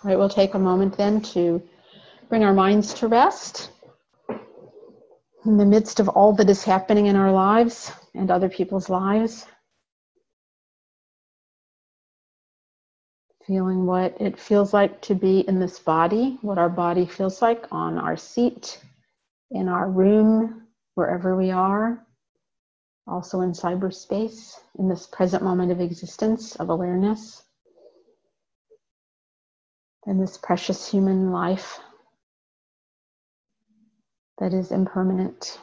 All right, we'll take a moment then to bring our minds to rest in the midst of all that is happening in our lives and other people's lives. Feeling what it feels like to be in this body, what our body feels like on our seat, in our room, wherever we are, also in cyberspace, in this present moment of existence, of awareness, in this precious human life that is impermanent.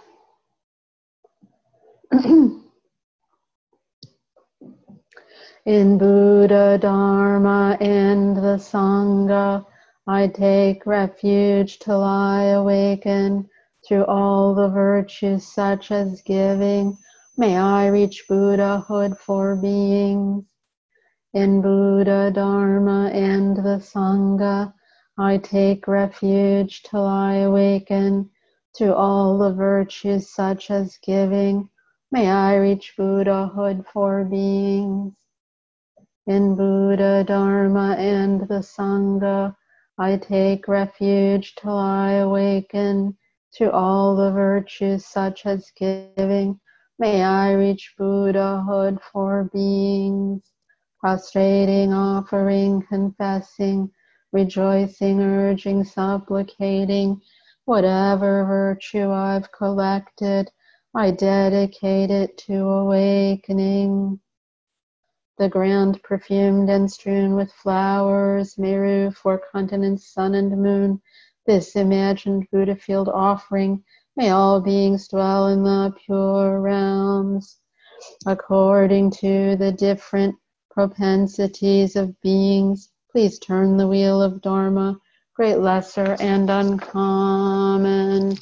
In Buddha, Dharma, and the Sangha, I take refuge till I awaken. Through all the virtues such as giving, may I reach Buddhahood for beings. In Buddha, Dharma, and the Sangha, I take refuge till I awaken. Through all the virtues such as giving, may I reach Buddhahood for beings. In Buddha, Dharma, and the Sangha, I take refuge till I awaken. Through all the virtues such as giving, may I reach Buddhahood for beings. Prostrating, offering, confessing, rejoicing, urging, supplicating, whatever virtue I've collected, I dedicate it to awakening. The ground perfumed and strewn with flowers, Meru, 4 continents, sun and moon, this imagined Buddha field offering, may all beings dwell in the pure realms, according to the different propensities of beings. Please turn the wheel of Dharma, great, lesser, and uncommon.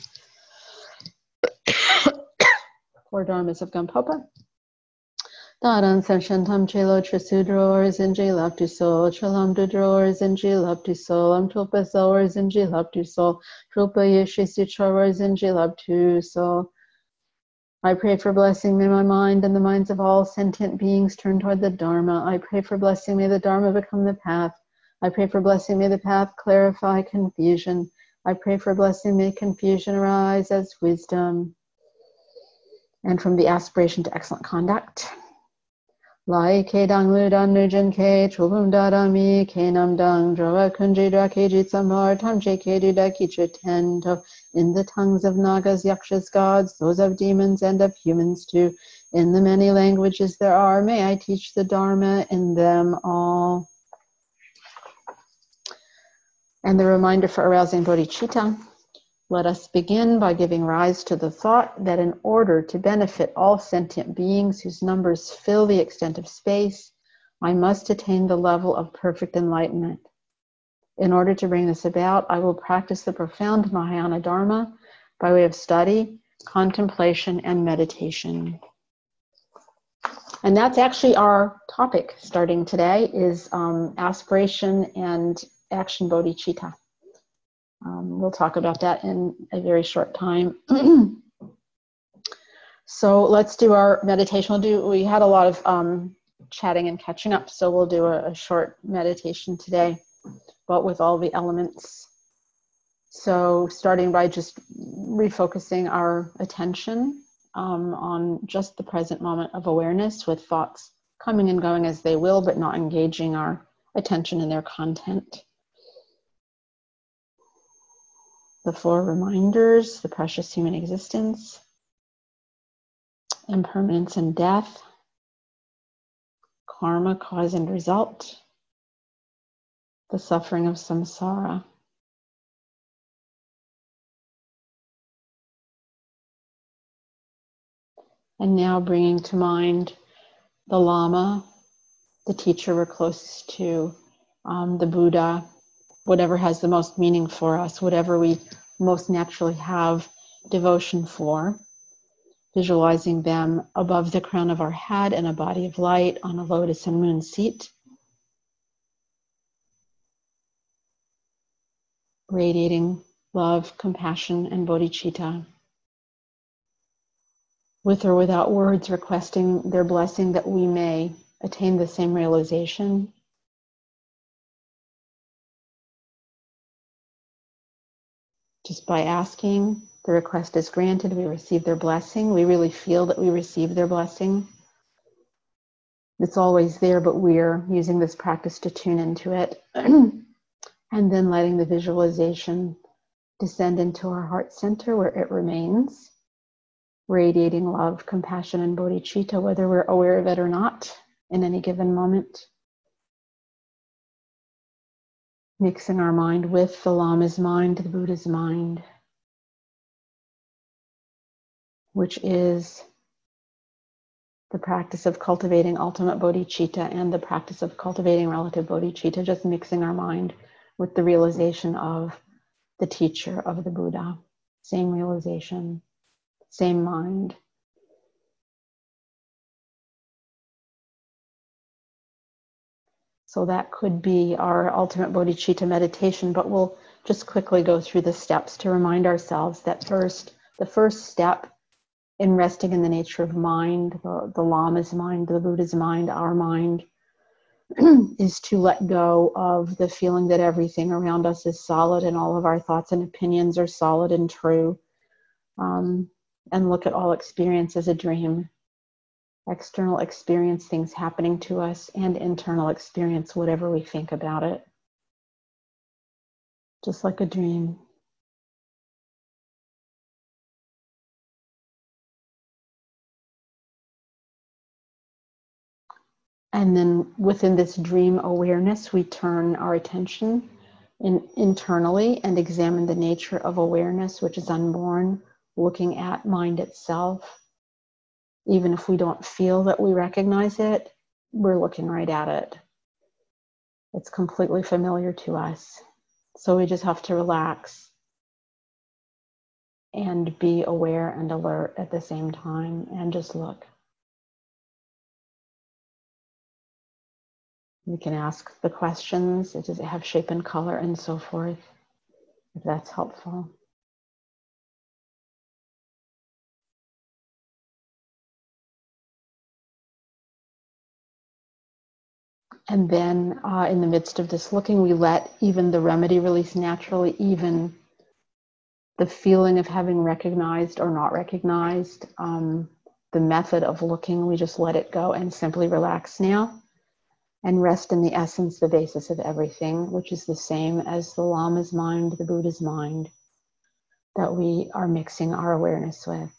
4 Dharmas of Gampopa. Daran Sanshantam Chelo Trisudrors and J Love to Soul, Chalam Dudrors and J Love to Soul, Tulpa Sowers and J Love to Soul, Trulpa Yeshisi Chorors and J Love to Soul. I pray for blessing. May my mind and the minds of all sentient beings turn toward the Dharma. I pray for blessing. May the Dharma become the path. I pray for blessing. May the path clarify confusion. I pray for blessing. May confusion arise as wisdom. And from the aspiration to excellent conduct. Lai ke dang lu dan nu jen ke chulum da da mi ke nam dang drawa kunji dra ke jit samar tam je ke du da ki tento in the tongues of nagas, yakshas, gods, those of demons and of humans too. In the many languages there are, may I teach the Dharma in them all. And the reminder for arousing bodhicitta. Let us begin by giving rise to the thought that in order to benefit all sentient beings whose numbers fill the extent of space, I must attain the level of perfect enlightenment. In order to bring this about, I will practice the profound Mahayana Dharma by way of study, contemplation, and meditation. And that's actually our topic starting today is aspiration and action bodhicitta. We'll talk about that in a very short time. So let's do our meditation. We had a lot of chatting and catching up, so we'll do a short meditation today, but with all the elements. So starting by just refocusing our attention on just the present moment of awareness with thoughts coming and going as they will, but not engaging our attention in their content. The 4 reminders, the precious human existence, impermanence and death, karma, cause and result, the suffering of samsara. And now bringing to mind the Lama, the teacher we're closest to, the Buddha, whatever has the most meaning for us, whatever we most naturally have devotion for, visualizing them above the crown of our head in a body of light on a lotus and moon seat, radiating love, compassion, and bodhicitta. With or without words, requesting their blessing that we may attain the same realization. Just by asking, the request is granted, we receive their blessing. We really feel that we receive their blessing. It's always there, but we're using this practice to tune into it. And then letting the visualization descend into our heart center where it remains, radiating love, compassion, and bodhicitta, whether we're aware of it or not in any given moment. Mixing our mind with the Lama's mind, the Buddha's mind, which is the practice of cultivating ultimate bodhicitta and the practice of cultivating relative bodhicitta, just mixing our mind with the realization of the teacher of the Buddha. Same realization, same mind. So that could be our ultimate bodhicitta meditation, but we'll just quickly go through the steps to remind ourselves that the first step in resting in the nature of mind, the Lama's mind, the Buddha's mind, our mind, is to let go of the feeling that everything around us is solid and all of our thoughts and opinions are solid and true, and look at all experience as a dream. External experience, things happening to us, and internal experience, whatever we think about it. Just like a dream. And then within this dream awareness, we turn our attention internally and examine the nature of awareness, which is unborn, looking at mind itself. Even if we don't feel that we recognize it, we're looking right at it. It's completely familiar to us. So we just have to relax and be aware and alert at the same time and just look. We can ask the questions, does it have shape and color and so forth, if that's helpful. And then in the midst of this looking, we let even the remedy release naturally, even the feeling of having recognized or not recognized, the method of looking, we just let it go and simply relax now and rest in the essence, the basis of everything, which is the same as the Lama's mind, the Buddha's mind, that we are mixing our awareness with.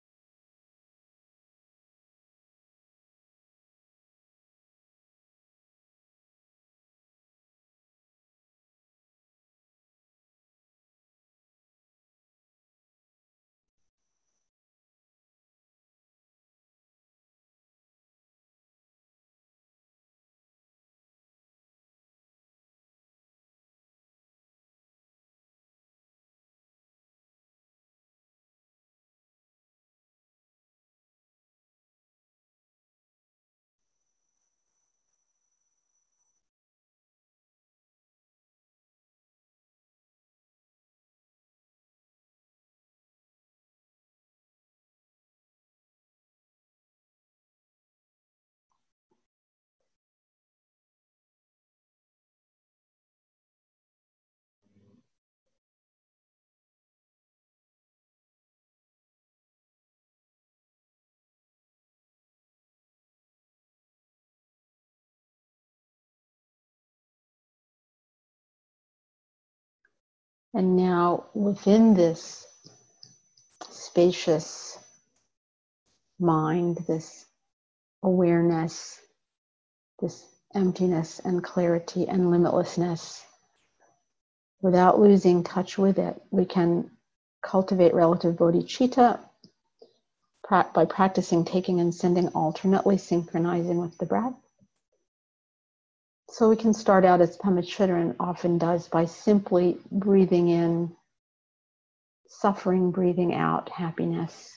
And now within this spacious mind, this awareness, this emptiness and clarity and limitlessness, without losing touch with it, we can cultivate relative bodhicitta by practicing taking and sending alternately, synchronizing with the breath. So we can start out, as Pema Chodron often does, by simply breathing in suffering, breathing out happiness.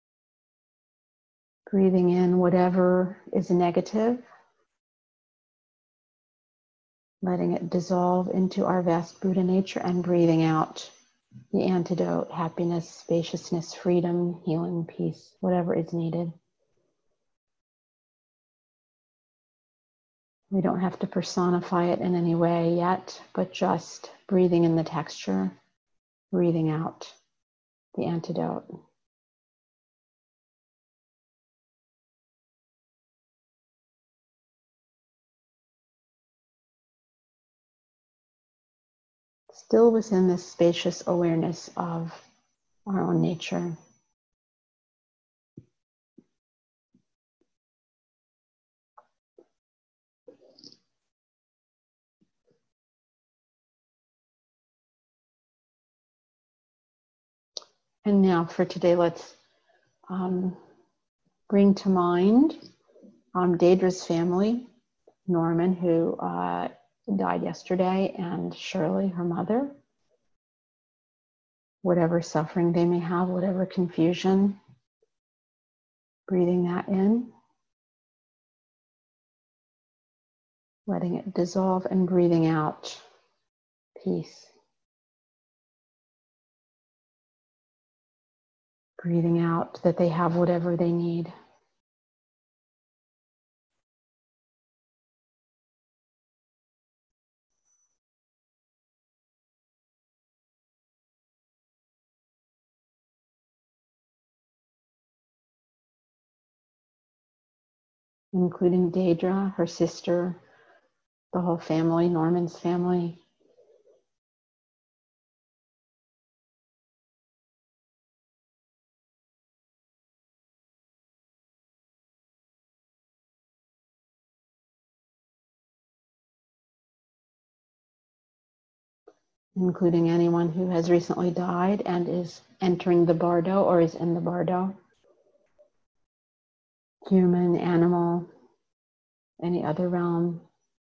Breathing in whatever is negative, letting it dissolve into our vast Buddha nature, and breathing out the antidote, happiness, spaciousness, freedom, healing, peace, whatever is needed. We don't have to personify it in any way yet, but just breathing in the texture. breathing out the antidote. Still within this spacious awareness of our own nature. And now for today, let's bring to mind Deidre's family, Norman, who died yesterday, and Shirley, her mother. Whatever suffering they may have, whatever confusion, breathing that in, letting it dissolve, and breathing out peace. Breathing out that they have whatever they need. Including Deidre, her sister, the whole family, Norman's family. Including anyone who has recently died and is entering the bardo or is in the bardo. Human, animal, any other realm.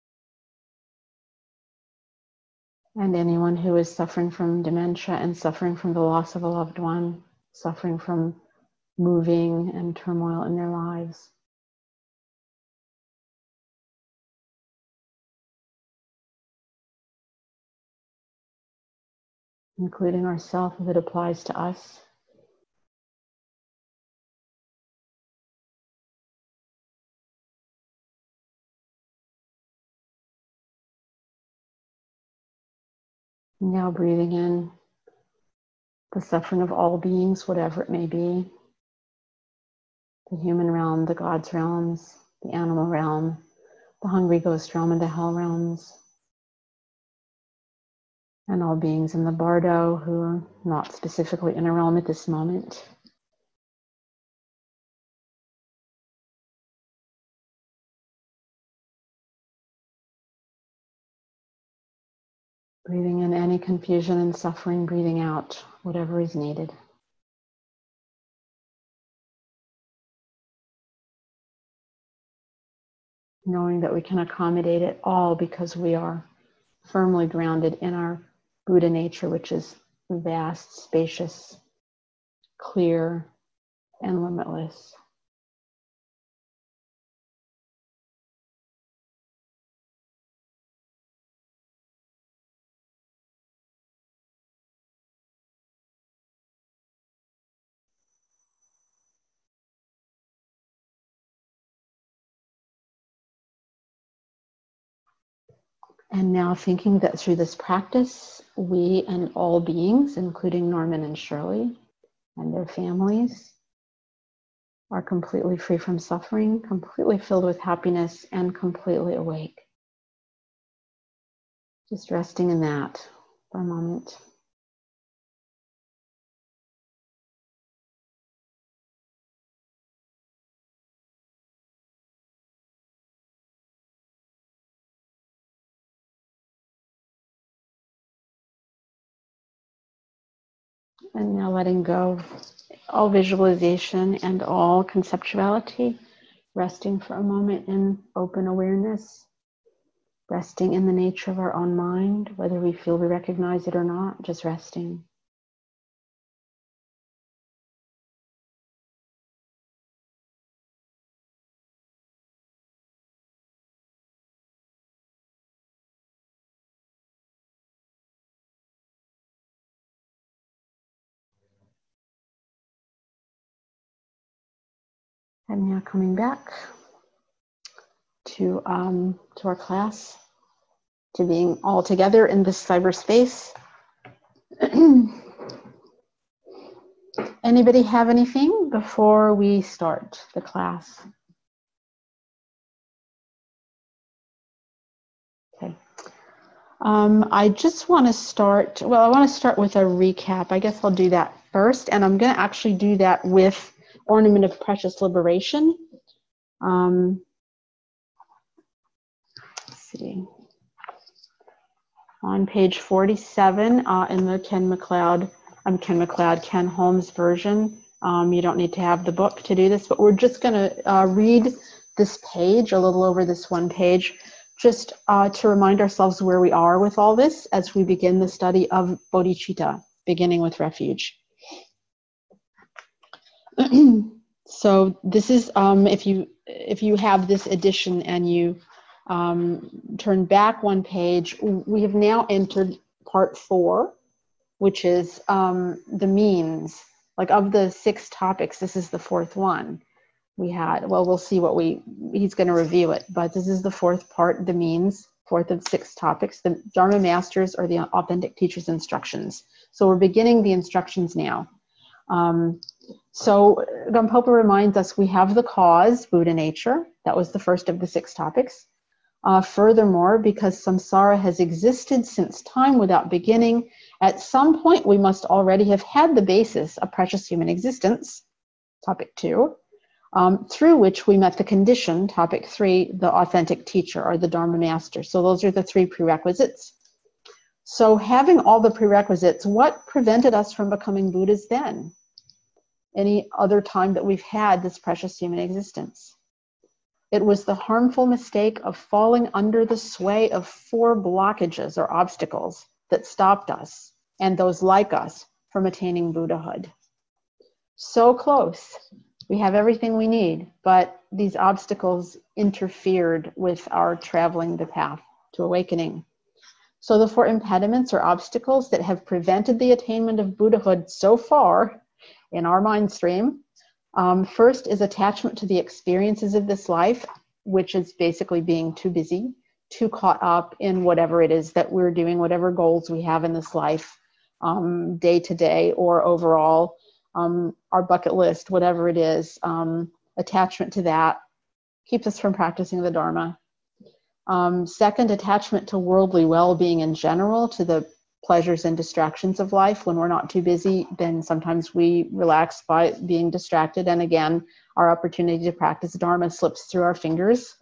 And anyone who is suffering from dementia and suffering from the loss of a loved one, suffering from moving and turmoil in their lives. Including ourselves if it applies to us. Now breathing in the suffering of all beings, whatever it may be. The human realm, the God's realms, the animal realm, the hungry ghost realm, and the hell realms. And all beings in the bardo who are not specifically in a realm at this moment. Breathing in any confusion and suffering, breathing out whatever is needed. Knowing that we can accommodate it all because we are firmly grounded in our Buddha nature, which is vast, spacious, clear, and limitless. And now thinking that through this practice, we and all beings, including Norman and Shirley and their families, are completely free from suffering, completely filled with happiness, and completely awake. Just resting in that for a moment. And now letting go all visualization and all conceptuality, resting for a moment in open awareness, resting in the nature of our own mind, whether we feel we recognize it or not, just resting. And now coming back to our class, to being all together in this cyberspace. Anybody have anything before we start the class? Okay. I just want to start, well, I want to start with a recap. I guess I'll do that first, and I'm going to actually do that with Ornament of Precious Liberation. Let's see. On page 47 in the Ken Holmes version. You don't need to have the book to do this, but we're just going to read this page, a little over this one page, just to remind ourselves where we are with all this as we begin the study of bodhicitta, beginning with refuge. So this is, if you have this edition and you turn back one page, we have now entered part 4, which is the means. Like, of the 6 topics, this is the 4th one. We had, well, we'll see what he's going to review it, but this is the 4th part, the means, 4th of 6 topics. The Dharma Masters are the authentic teacher's instructions. So we're beginning the instructions now. So Gampopa reminds us we have the cause, Buddha nature. That was the first of the 6 topics. Furthermore, because samsara has existed since time without beginning, at some point we must already have had the basis of precious human existence, topic 2, through which we met the condition, topic 3, the authentic teacher or the Dharma master. So those are the 3 prerequisites. So having all the prerequisites, what prevented us from becoming Buddhas then? Any other time that we've had this precious human existence? It was the harmful mistake of falling under the sway of 4 blockages or obstacles that stopped us and those like us from attaining Buddhahood. So close. We have everything we need, but these obstacles interfered with our traveling the path to awakening. So the 4 impediments or obstacles that have prevented the attainment of Buddhahood so far in our mind stream, first is attachment to the experiences of this life, which is basically being too busy, too caught up in whatever it is that we're doing, whatever goals we have in this life, day to day or overall, our bucket list, whatever it is, attachment to that keeps us from practicing the Dharma. Second, attachment to worldly well-being in general, to the pleasures and distractions of life. When we're not too busy, then sometimes we relax by being distracted, and again, our opportunity to practice Dharma slips through our fingers.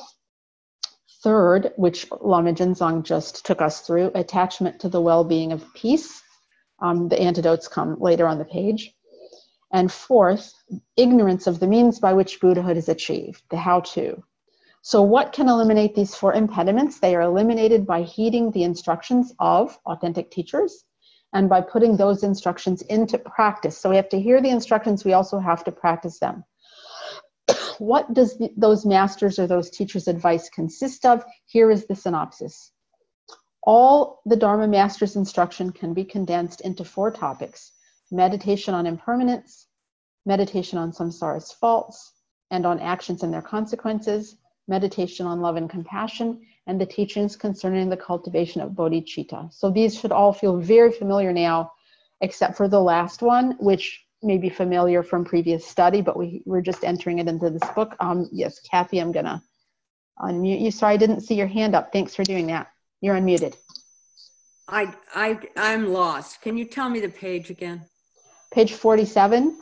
Third, which Lama Jinzang just took us through, attachment to the well-being of peace. The antidotes come later on the page. And fourth, ignorance of the means by which Buddhahood is achieved, the how-to. So what can eliminate these 4 impediments? They are eliminated by heeding the instructions of authentic teachers and by putting those instructions into practice. So we have to hear the instructions, we also have to practice them. What does those masters or those teachers' advice consist of? Here is the synopsis. All the Dharma master's instruction can be condensed into 4 topics: meditation on impermanence, meditation on samsara's faults and on actions and their consequences, meditation on love and compassion, and the teachings concerning the cultivation of bodhicitta. So these should all feel very familiar now, except for the last one, which may be familiar from previous study, but we're just entering it into this book. Yes, Kathy, I'm gonna unmute you. Sorry, I didn't see your hand up. Thanks for doing that. You're unmuted. I'm lost. Can you tell me the page again? Page 47.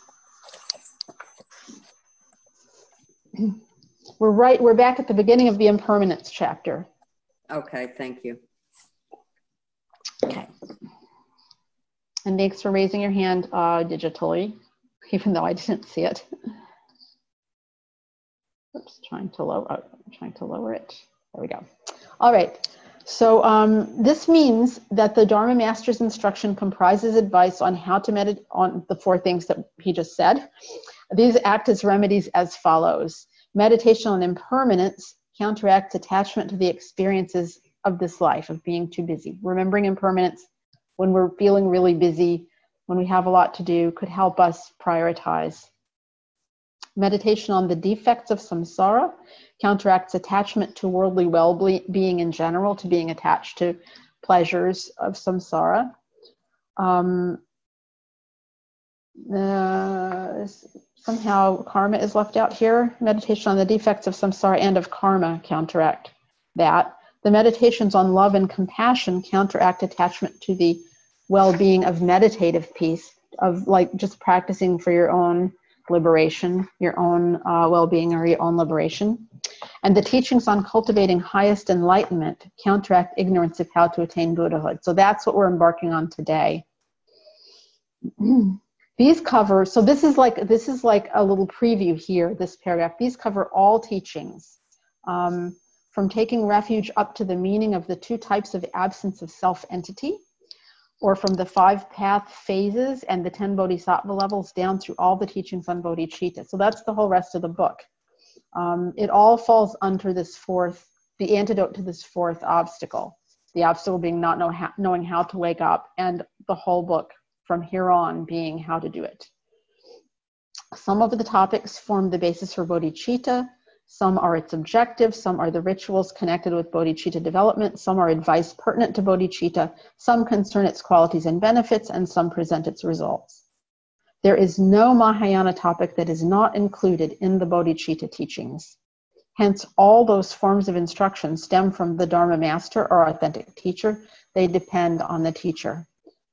We're back at the beginning of the impermanence chapter. Okay, thank you. Okay. And thanks for raising your hand digitally, even though I didn't see it. Oops, trying to lower it. There we go. All right. So this means that the Dharma Master's instruction comprises advice on how to meditate on the 4 things that he just said. These act as remedies as follows. Meditation on impermanence counteracts attachment to the experiences of this life, of being too busy. Remembering impermanence when we're feeling really busy, when we have a lot to do, could help us prioritize. Meditation on the defects of samsara counteracts attachment to worldly well-being in general, to being attached to pleasures of samsara. Somehow karma is left out here. Meditation on the defects of samsara and of karma counteract that. The meditations on love and compassion counteract attachment to the well-being of meditative peace, of like just practicing for your own liberation, your own well-being or your own liberation. And the teachings on cultivating highest enlightenment counteract ignorance of how to attain Buddhahood. So that's what we're embarking on today. These cover, so this is like a little preview here, this paragraph. These cover all teachings, from taking refuge up to the meaning of the 2 types of absence of self-entity, or from the 5 path phases and the 10 bodhisattva levels down through all the teachings on bodhicitta. So that's the whole rest of the book. It all falls under this the antidote to this 4th obstacle. The obstacle being not knowing how to wake up, and the whole book from here on being how to do it. Some of the topics form the basis for bodhicitta. Some are its objectives, some are the rituals connected with bodhicitta development, some are advice pertinent to bodhicitta, some concern its qualities and benefits, and some present its results. There is no Mahayana topic that is not included in the bodhicitta teachings. Hence, all those forms of instruction stem from the Dharma master or authentic teacher. They depend on the teacher.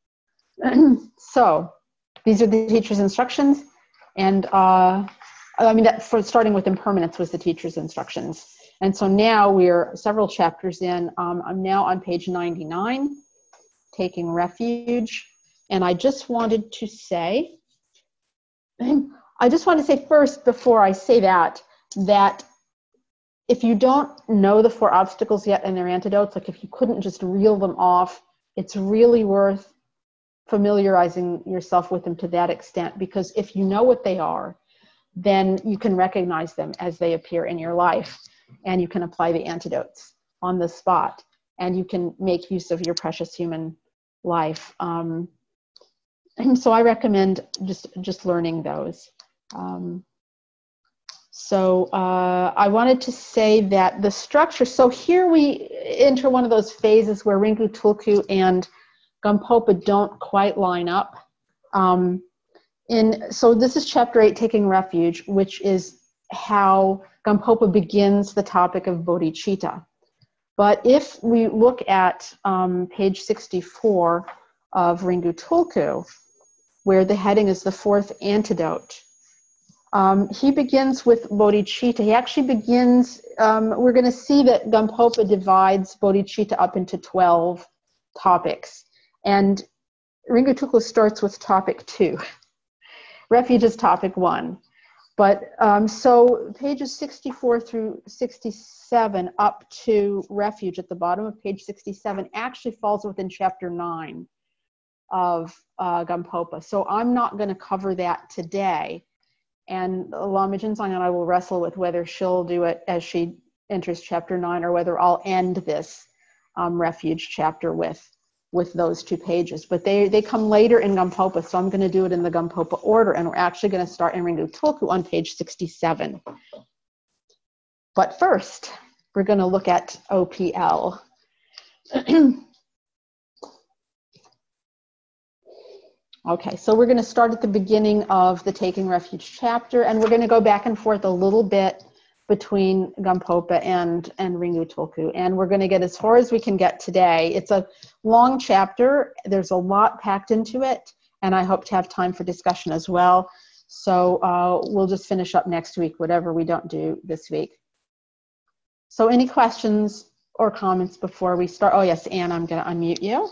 So, these are the teacher's instructions, and starting with impermanence was the teacher's instructions. And so now we're several chapters in. I'm now on page 99, taking refuge. And I just wanted to say first, before I say that if you don't know the 4 obstacles yet and their antidotes, like if you couldn't just reel them off, it's really worth familiarizing yourself with them to that extent, because if you know what they are, then you can recognize them as they appear in your life, and you can apply the antidotes on the spot, and you can make use of your precious human life. And so I recommend just learning those. I wanted to say that the structure, so here we enter one of those phases where Ringu Tulku and Gampopa don't quite line up. So this is chapter 8, Taking Refuge, which is how Gampopa begins the topic of bodhicitta. But if we look at page 64 of Ringu Tulku, where the heading is the 4th antidote, he begins with bodhicitta. He actually begins, we're going to see that Gampopa divides bodhicitta up into 12 topics. And Ringu Tulku starts with topic 2. Refuge is topic 1. But so pages 64 through 67 up to refuge at the bottom of page 67 actually falls within chapter 9 of Gampopa. So I'm not going to cover that today. And Lama Jinzang and I will wrestle with whether she'll do it as she enters chapter 9 or whether I'll end this refuge chapter with those 2 pages. But they come later in Gampopa, so I'm going to do it in the Gampopa order, and we're actually going to start in Ringu Tulku on page 67. But first, we're going to look at OPL. Okay, so we're going to start at the beginning of the Taking Refuge chapter, and we're going to go back and forth a little bit between Gampopa and Ringu Tulku, and we're going to get as far as we can get today. It's a long chapter. There's a lot packed into it, and I hope to have time for discussion as well. So we'll just finish up next week, whatever we don't do this week. So any questions or comments before we start? Oh, yes, Anne, I'm going to unmute you.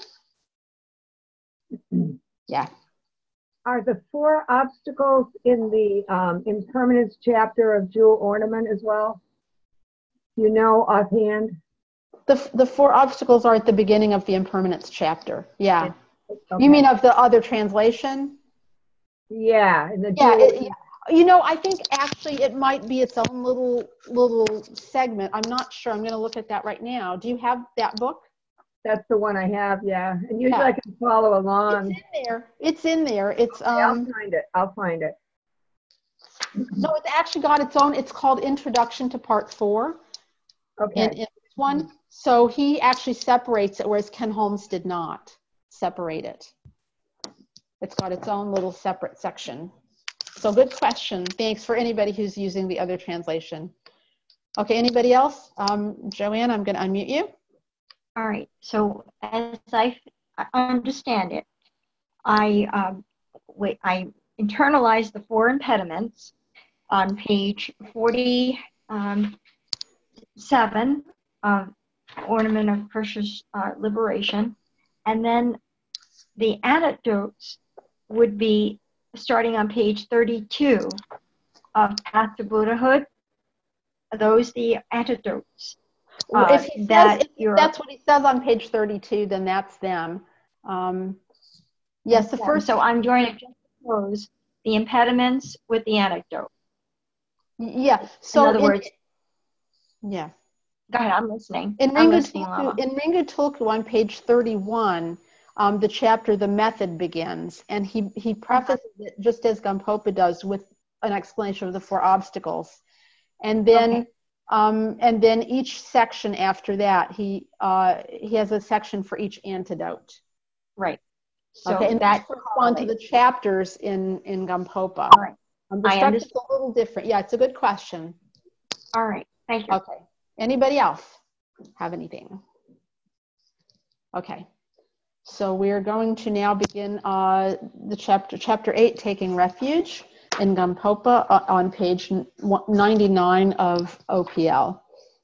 Yeah. Are the 4 obstacles in the impermanence chapter of Jewel Ornament as well? You know offhand? The 4 obstacles are at the beginning of the impermanence chapter. Yeah. Okay. You mean of the other translation? Yeah. You know, I think actually it might be its own little segment. I'm not sure. I'm going to look at that right now. Do you have that book? That's the one I have, yeah. And usually I can follow along. It's in there. It's I'll find it. No, it's actually got its own. It's called Introduction to Part 4. Okay. In this one. So he actually separates it, whereas Ken Holmes did not separate it. It's got its own little separate section. So good question. Thanks for anybody who's using the other translation. Okay, anybody else? Joanne, I'm going to unmute you. All right. So as I understand it, I internalized the 4 impediments on page 47 of Ornament of Krishna's Liberation, and then the anecdotes would be starting on page 32 of Path to Buddhahood. Are those the anecdotes? If that's what he says on page 32, then that's them. Yes, the first. So I'm going to juxtapose the impediments with the anecdote. Yeah. So in other words, yeah. Go ahead. I'm listening. In Ringu Tulku on page 31, the chapter "The Method" begins, and he prefaces it just as Gampopa does with an explanation of the 4 obstacles, and then. And then each section after that, he has a section for each antidote. Right. So okay, and that corresponds to the chapters in Gampopa. All right. The structure's a little different. Yeah, it's a good question. All right. Thank you. Okay. Anybody else have anything? Okay. So we're going to now begin the chapter 8, Taking Refuge, in Gampopa on page 99 of OPL.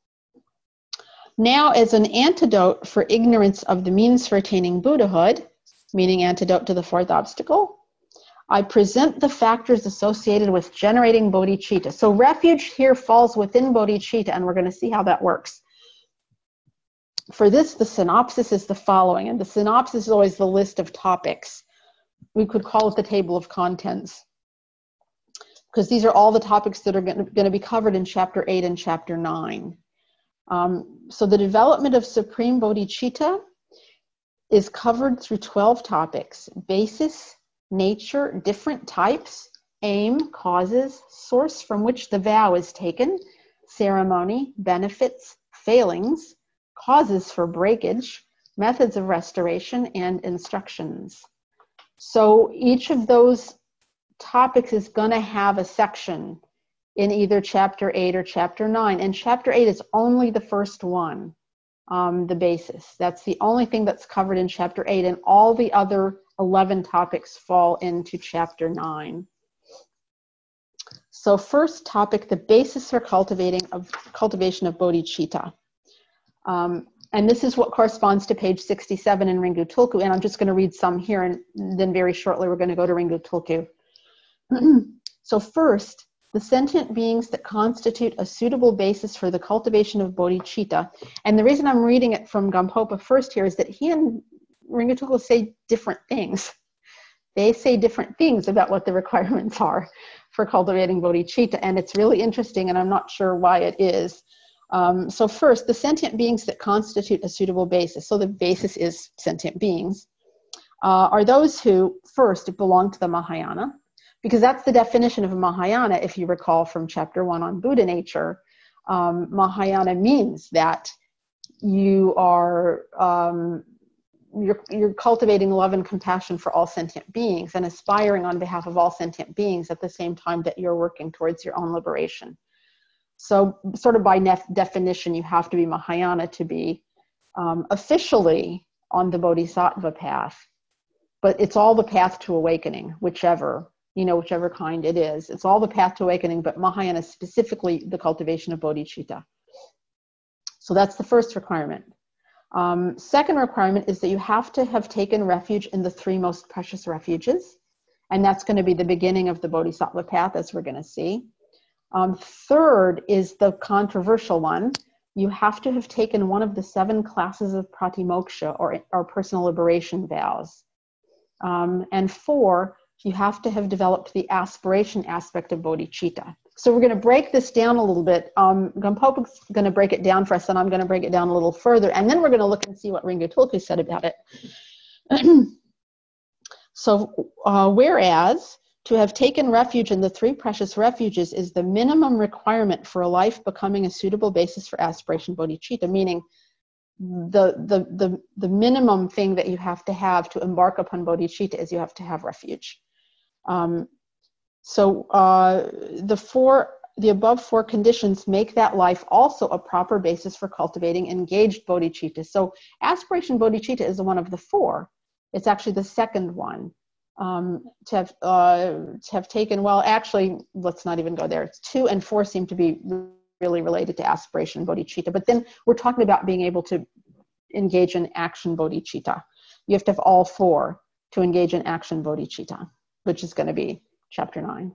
Now, as an antidote for ignorance of the means for attaining Buddhahood, meaning antidote to the 4th obstacle, I present the factors associated with generating bodhicitta. So refuge here falls within bodhicitta, and we're going to see how that works. For this, the synopsis is the following, and the synopsis is always the list of topics. We could call it the table of contents, because these are all the topics that are going to be covered in chapter 8 and chapter 9. So the development of supreme bodhicitta is covered through 12 topics: basis, nature, different types, aim, causes, source from which the vow is taken, ceremony, benefits, failings, causes for breakage, methods of restoration, and instructions. So each of those topics is going to have a section in either chapter 8 or chapter 9. And chapter 8 is only the first one, the basis. That's the only thing that's covered in chapter 8, and all the other 11 topics fall into chapter 9. So first topic, the basis for cultivation of bodhicitta. And this is what corresponds to page 67 in Ringu Tulku, and I'm just going to read some here, and then very shortly we're going to go to Ringu Tulku. So first, the sentient beings that constitute a suitable basis for the cultivation of bodhicitta. And the reason I'm reading it from Gampopa first here is that he and Ringu Tulku say different things. They say different things about what the requirements are for cultivating bodhicitta, and it's really interesting, and I'm not sure why it is. So first, the sentient beings that constitute a suitable basis. So the basis is sentient beings, are those who first belong to the Mahayana, because that's the definition of a Mahayana, if you recall from chapter 1 on Buddha nature. Mahayana means that you are you're cultivating love and compassion for all sentient beings and aspiring on behalf of all sentient beings at the same time that you're working towards your own liberation. So sort of by definition, you have to be Mahayana to be officially on the Bodhisattva path. But it's all the path to awakening, whichever kind it is. It's all the path to awakening, but Mahayana is specifically the cultivation of bodhicitta. So that's the first requirement. Second requirement is that you have to have taken refuge in the 3 most precious refuges. And that's going to be the beginning of the Bodhisattva path, as we're going to see. Third is the controversial one. You have to have taken one of the 7 classes of pratimoksha, or personal liberation vows. And 4, you have to have developed the aspiration aspect of bodhicitta. So we're going to break this down a little bit. Gampopa's going to break it down for us, and I'm going to break it down a little further. And then we're going to look and see what Ringu Tulku said about it. So whereas to have taken refuge in the 3 precious refuges is the minimum requirement for a life becoming a suitable basis for aspiration bodhicitta, meaning the minimum thing that you have to embark upon bodhicitta is you have to have refuge. The above four conditions make that life also a proper basis for cultivating engaged bodhicitta. So aspiration bodhicitta is one of the four. It's actually the second one. To have taken, well, actually, let's not even go there. 2 and 4 seem to be really related to aspiration bodhicitta. But then we're talking about being able to engage in action bodhicitta. You have to have all 4 to engage in action bodhicitta, which is going to be chapter 9.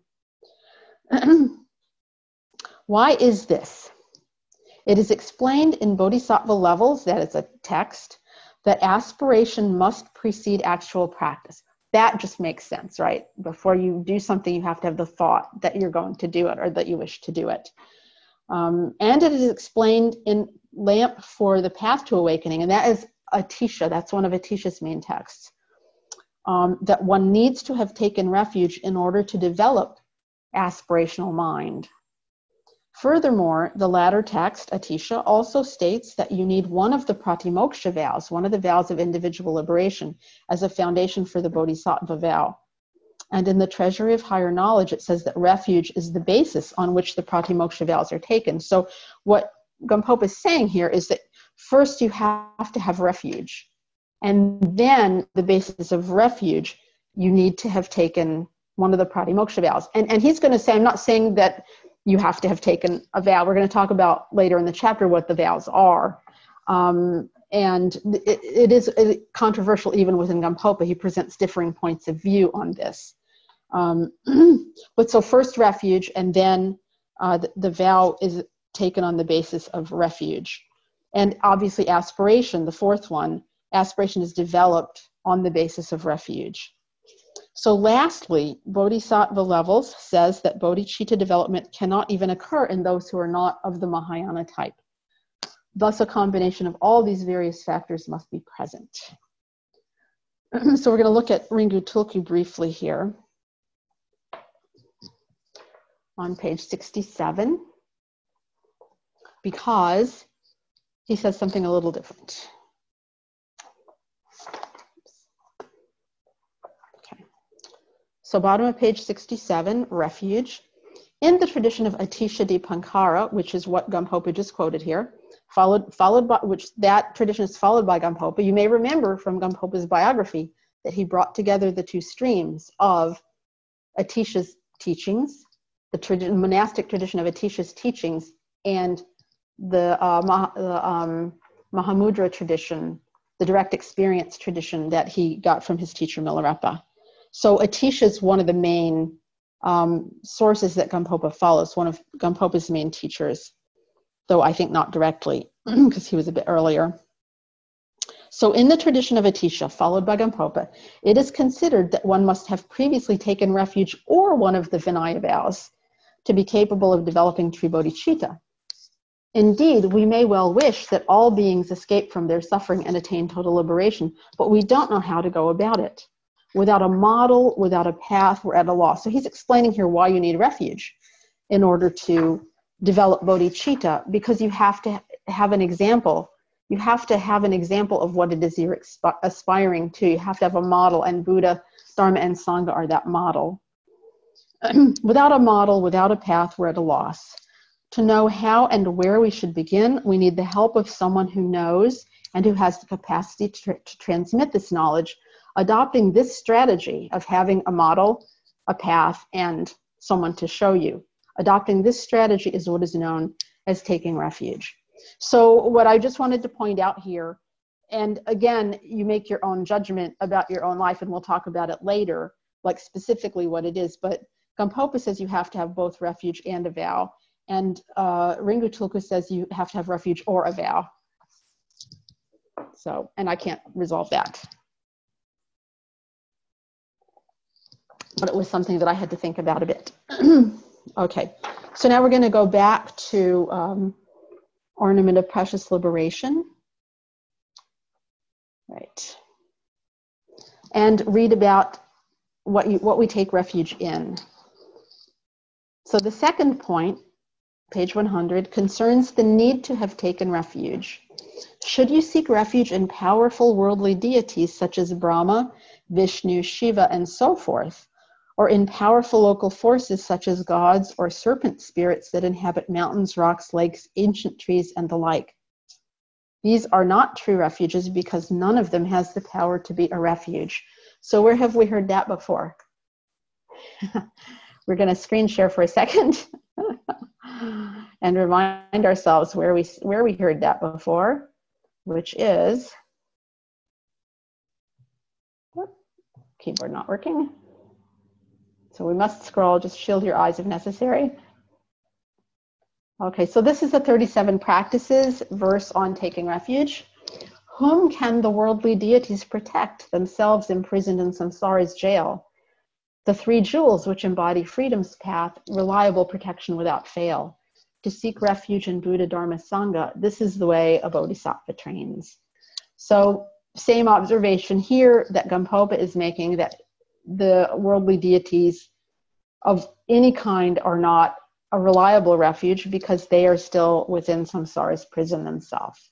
Why is this? It is explained in Bodhisattva Levels, that is a text, that aspiration must precede actual practice. That just makes sense, right? Before you do something, you have to have the thought that you're going to do it or that you wish to do it. And it is explained in Lamp for the Path to Awakening, and that is Atisha. That's one of Atisha's main texts. That one needs to have taken refuge in order to develop aspirational mind. Furthermore, the latter text, Atisha, also states that you need one of the pratimoksha vows, one of the vows of individual liberation, as a foundation for the bodhisattva vow. And in the Treasury of Higher Knowledge, it says that refuge is the basis on which the pratimoksha vows are taken. So what Gampopa is saying here is that first you have to have refuge. And then the basis of refuge, you need to have taken one of the pratimoksha vows. And he's going to say, I'm not saying that you have to have taken a vow. We're going to talk about later in the chapter what the vows are. And it is controversial even within Gampopa. He presents differing points of view on this. But so first refuge, and then the vow is taken on the basis of refuge. And obviously aspiration, the fourth one, aspiration is developed on the basis of refuge. So lastly, Bodhisattva Levels says that bodhicitta development cannot even occur in those who are not of the Mahayana type. Thus, a combination of all these various factors must be present. So we're going to look at Ringu Tulku briefly here on page 67, because he says something a little different. So bottom of page 67, refuge. In the tradition of Atisha Dipankara, which is what Gampopa just quoted here, followed by, which that tradition is followed by Gampopa. You may remember from Gampopa's biography that he brought together the two streams of Atisha's teachings, the monastic tradition of Atisha's teachings, and the Mahamudra tradition, the direct experience tradition that he got from his teacher Milarepa. So Atisha is one of the main sources that Gampopa follows, one of Gampopa's main teachers, though I think not directly, because he was a bit earlier. So in the tradition of Atisha, followed by Gampopa, it is considered that one must have previously taken refuge or one of the Vinaya vows to be capable of developing true bodhicitta. Indeed, we may well wish that all beings escape from their suffering and attain total liberation, but we don't know how to go about it. Without a model, without a path, we're at a loss. So he's explaining here why you need refuge in order to develop bodhicitta, because you have to have an example. You have to have an example of what it is you're aspiring to. You have to have a model, and Buddha, Dharma, and Sangha are that model. Without a model, without a path, we're at a loss. To know how and where we should begin, we need the help of someone who knows and who has the capacity to transmit this knowledge. Adopting this strategy of having a model, a path, and someone to show you. Adopting this strategy is what is known as taking refuge. So what I just wanted to point out here, and again, you make your own judgment about your own life, and we'll talk about it later, like specifically what it is, but Gampopa says you have to have both refuge and a vow, and Ringu Tulku says you have to have refuge or a vow. So, and I can't resolve that. But it was something that I had to think about a bit. Okay, so now we're going to go back to Ornament of Precious Liberation. Right. And read about what we take refuge in. So the second point, page 100, concerns the need to have taken refuge. Should you seek refuge in powerful worldly deities such as Brahma, Vishnu, Shiva, and so forth, or in powerful local forces such as gods or serpent spirits that inhabit mountains, rocks, lakes, ancient trees, and the like? These are not true refuges because none of them has the power to be a refuge. So where have we heard that before? We're going to screen share for a second and remind ourselves where we heard that before, which is, keyboard not working. So we must scroll, just shield your eyes if necessary. Okay, so this is the 37 practices verse on taking refuge. Whom can the worldly deities protect, themselves imprisoned in samsara's jail? The three jewels which embody freedom's path, reliable protection without fail. To seek refuge in Buddha, Dharma, Sangha, this is the way a bodhisattva trains. So same observation here that Gampopa is making, that the worldly deities of any kind are not a reliable refuge because they are still within samsara's prison themselves.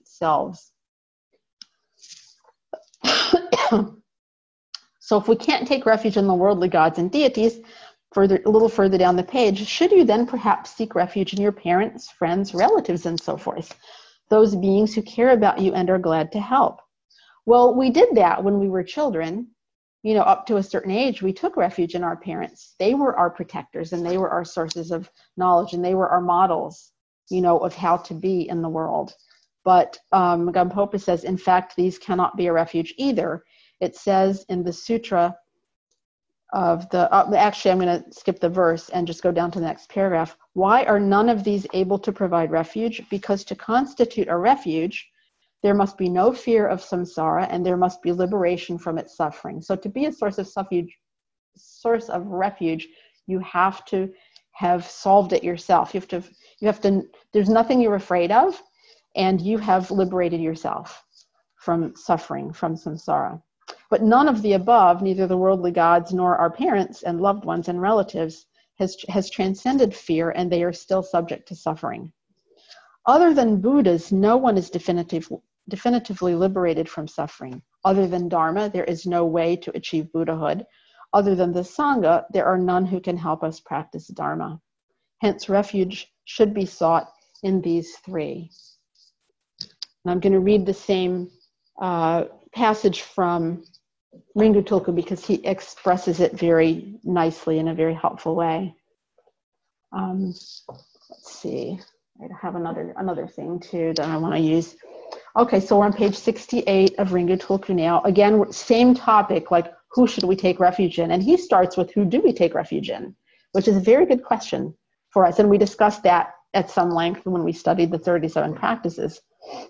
So if we can't take refuge in the worldly gods and deities, a little further down the page, should you then perhaps seek refuge in your parents, friends, relatives, and so forth, those beings who care about you and are glad to help? Well, we did that when we were children. You know, up to a certain age, we took refuge in our parents. They were our protectors, and they were our sources of knowledge, and they were our models, you know, of how to be in the world. But Gampopa says, in fact, these cannot be a refuge either. It says in the sutra of the, actually, I'm going to skip the verse and just go down to the next paragraph. Why are none of these able to provide refuge? Because to constitute a refuge, there must be no fear of samsara, and there must be liberation from its suffering. So to be a source of refuge, you have to have solved it yourself. You have to, there's nothing you're afraid of, and you have liberated yourself from suffering, from samsara. But none of the above, neither the worldly gods nor our parents and loved ones and relatives, has transcended fear, and they are still subject to suffering. Other than Buddhas, no one is definitively liberated from suffering. Other than Dharma, there is no way to achieve Buddhahood. Other than the Sangha, there are none who can help us practice Dharma. Hence, refuge should be sought in these three. And I'm going to read the same passage from Ringu Tulku because he expresses it very nicely in a very helpful way. Let's see. I have another thing too that I want to use. Okay, so we're on page 68 of Ringu Tulku now. Again, same topic, like who should we take refuge in? And he starts with who do we take refuge in, which is a very good question for us. And we discussed that at some length when we studied the 37 practices.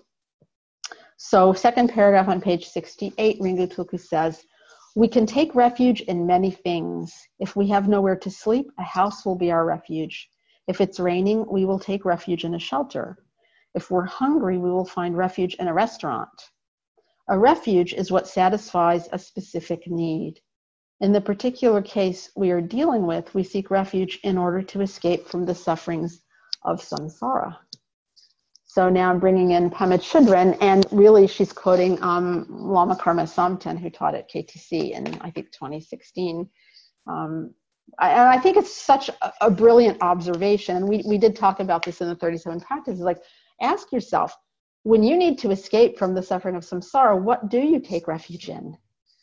So second paragraph on page 68, Ringu Tulku says, we can take refuge in many things. If we have nowhere to sleep, a house will be our refuge. If it's raining, we will take refuge in a shelter. If we're hungry, we will find refuge in a restaurant. A refuge is what satisfies a specific need. In the particular case we are dealing with, we seek refuge in order to escape from the sufferings of samsara. So now I'm bringing in Pema Chodron, and really she's quoting Lama Karma Samten, who taught at KTC in, I think, 2016. I think it's such a brilliant observation. And we did talk about this in the 37 practices. Like, ask yourself, when you need to escape from the suffering of samsara, what do you take refuge in?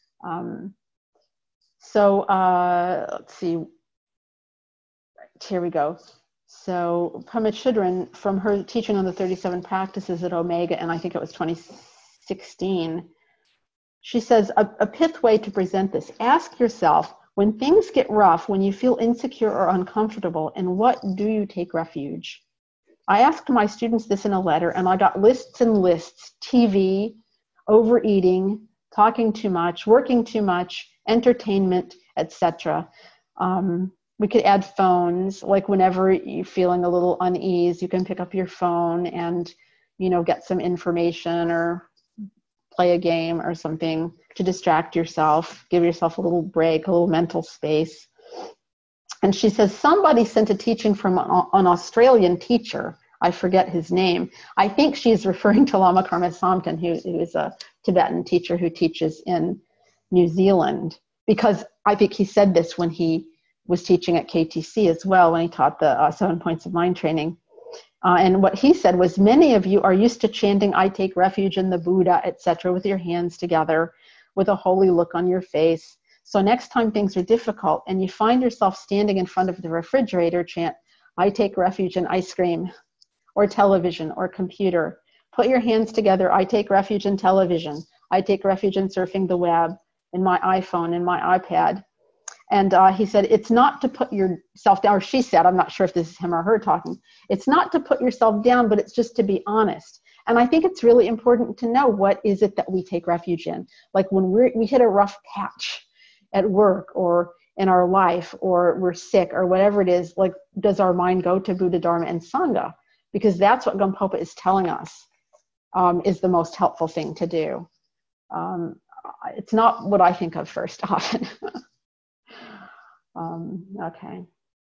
Let's see. Here we go. So Pema Chodron, from her teaching on the 37 practices at Omega, and I think it was 2016, she says, a pith way to present this. Ask yourself, when things get rough, when you feel insecure or uncomfortable, in what do you take refuge? I asked my students this in a letter, and I got lists and lists: TV, overeating, talking too much, working too much, entertainment, etc. We could add phones, like whenever you're feeling a little unease, you can pick up your phone and, get some information or play a game or something to distract yourself, give yourself a little break, a little mental space. And she says, somebody sent a teaching from an Australian teacher. I forget his name. I think she's referring to Lama Karma Samten, who is a Tibetan teacher who teaches in New Zealand, because I think he said this when he was teaching at KTC as well, when he taught the 7 points of mind training. And what he said was, many of you are used to chanting, I take refuge in the Buddha, etc., with your hands together, with a holy look on your face. So next time things are difficult and you find yourself standing in front of the refrigerator, chant, I take refuge in ice cream, or television, or computer. Put your hands together, I take refuge in television. I take refuge in surfing the web, in my iPhone, in my iPad. And he said, it's not to put yourself down, or she said, I'm not sure if this is him or her talking, it's not to put yourself down, but it's just to be honest. And I think it's really important to know, what is it that we take refuge in? Like when we hit a rough patch at work or in our life, or we're sick or whatever it is, like, does our mind go to Buddha, Dharma, and Sangha? Because that's what Gampopa is telling us is the most helpful thing to do. It's not what I think of first often. Okay.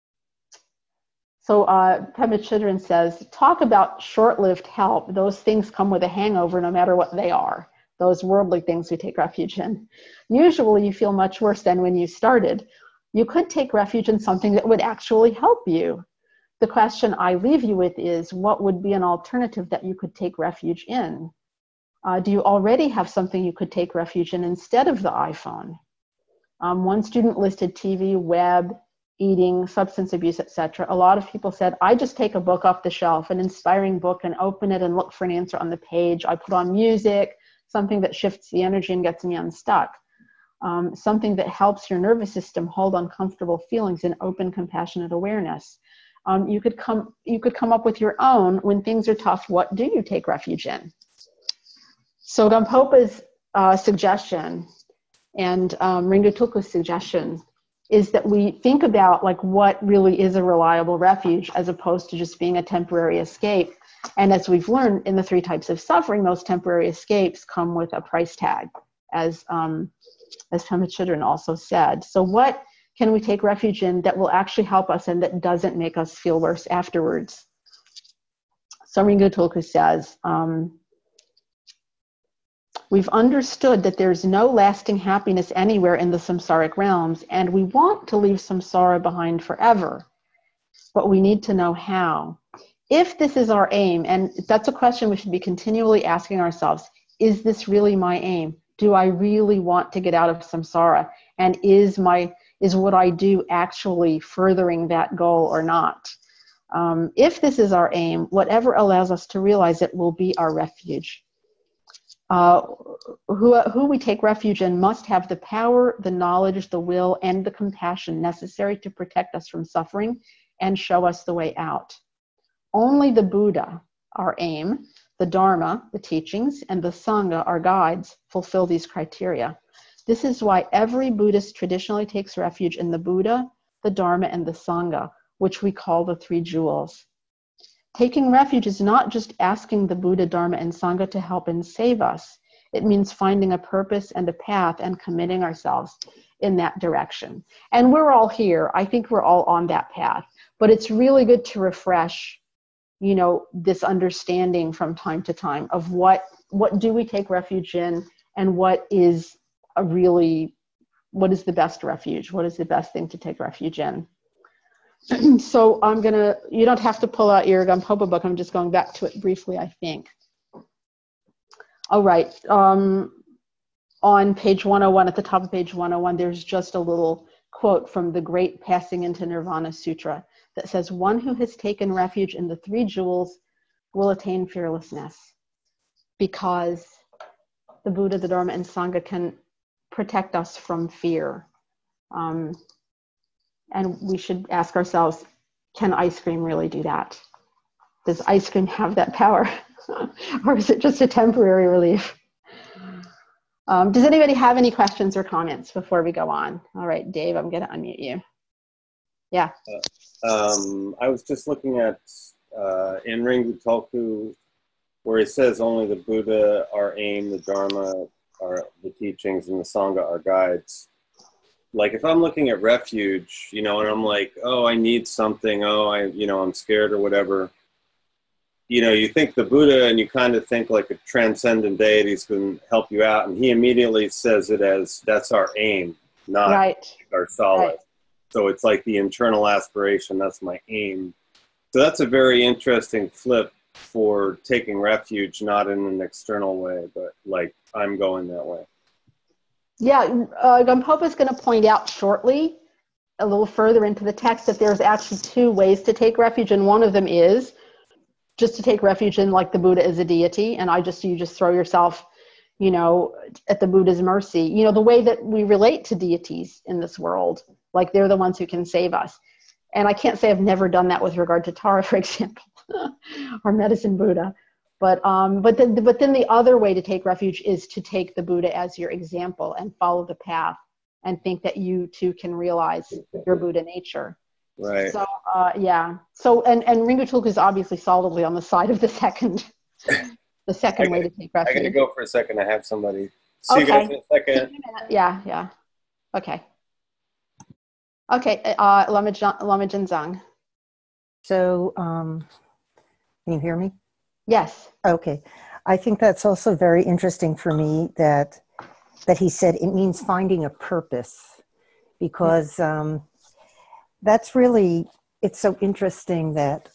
So Pema Chidran says, talk about short-lived help. Those things come with a hangover no matter what they are. Those worldly things we take refuge in. Usually you feel much worse than when you started. You could take refuge in something that would actually help you. The question I leave you with is, what would be an alternative that you could take refuge in? Do you already have something you could take refuge in instead of the iPhone? One student listed TV, web, eating, substance abuse, etc. A lot of people said, I just take a book off the shelf, an inspiring book, and open it and look for an answer on the page. I put on music, something that shifts the energy and gets me unstuck. Something that helps your nervous system hold uncomfortable feelings in open, compassionate awareness. You could come up with your own. When things are tough, what do you take refuge in? So Gampopa's suggestion and Ringa Tulku's suggestion is that we think about, like, what really is a reliable refuge as opposed to just being a temporary escape. And as we've learned in the 3 types of suffering, those temporary escapes come with a price tag, as Pema Chidran also said. So what can we take refuge in that will actually help us and that doesn't make us feel worse afterwards? So Ringa Tulku says, we've understood that there's no lasting happiness anywhere in the samsaric realms, and we want to leave samsara behind forever, but we need to know how. If this is our aim, and that's a question we should be continually asking ourselves, is this really my aim? Do I really want to get out of samsara? And is what I do actually furthering that goal or not? If this is our aim, whatever allows us to realize it will be our refuge. Who we take refuge in must have the power, the knowledge, the will, and the compassion necessary to protect us from suffering and show us the way out. Only the Buddha, our aim, the Dharma, the teachings, and the Sangha, our guides, fulfill these criteria. This is why every Buddhist traditionally takes refuge in the Buddha, the Dharma, and the Sangha, which we call the 3 jewels. Taking refuge is not just asking the Buddha, Dharma, and Sangha to help and save us. It means finding a purpose and a path and committing ourselves in that direction. And we're all here. I think we're all on that path. But it's really good to refresh, this understanding from time to time of what do we take refuge in, and what is the best refuge? What is the best thing to take refuge in? So you don't have to pull out your Gampopa book. I'm just going back to it briefly, I think. All right. On page 101, at the top of page 101, there's just a little quote from the Great Passing into Nirvana Sutra that says, one who has taken refuge in the 3 jewels will attain fearlessness, because the Buddha, the Dharma, and Sangha can protect us from fear. And we should ask ourselves, can ice cream really do that? Does ice cream have that power? Or is it just a temporary relief? Does anybody have any questions or comments before we go on? All right, Dave, I'm going to unmute you. Yeah. I was just looking at in Ringa Tulku, where it says only the Buddha, our aim, the Dharma, are the teachings, and the Sangha, our guides. Like, if I'm looking at refuge, and I'm like, oh, I need something, I'm scared or whatever. you know, you think the Buddha and you kind of think like a transcendent deity is going to help you out. And he immediately says it as that's our aim, not Right. our solace. Right. So it's like the internal aspiration. That's my aim. So that's a very interesting flip for taking refuge, not in an external way, but like I'm going that way. Yeah, Gampopa is going to point out shortly, a little further into the text, that there's actually two ways to take refuge, and one of them is just to take refuge in like the Buddha is a deity, and you just throw yourself, you know, at the Buddha's mercy. You know, the way that we relate to deities in this world, like they're the ones who can save us. And I can't say I've never done that with regard to Tara, for example, or Medicine Buddha. But then the other way to take refuge is to take the Buddha as your example and follow the path and think that you too can realize your Buddha nature. Right. So yeah. So and Ringu Tulku is obviously solidly on the side of the second way to take I refuge. gotta go for a second. I have somebody. See you guys in a second. Yeah. Okay. Lama Jinzang. So, can you hear me? Yes. Okay. I think that's also very interesting for me that he said it means finding a purpose, because that's really, it's so interesting that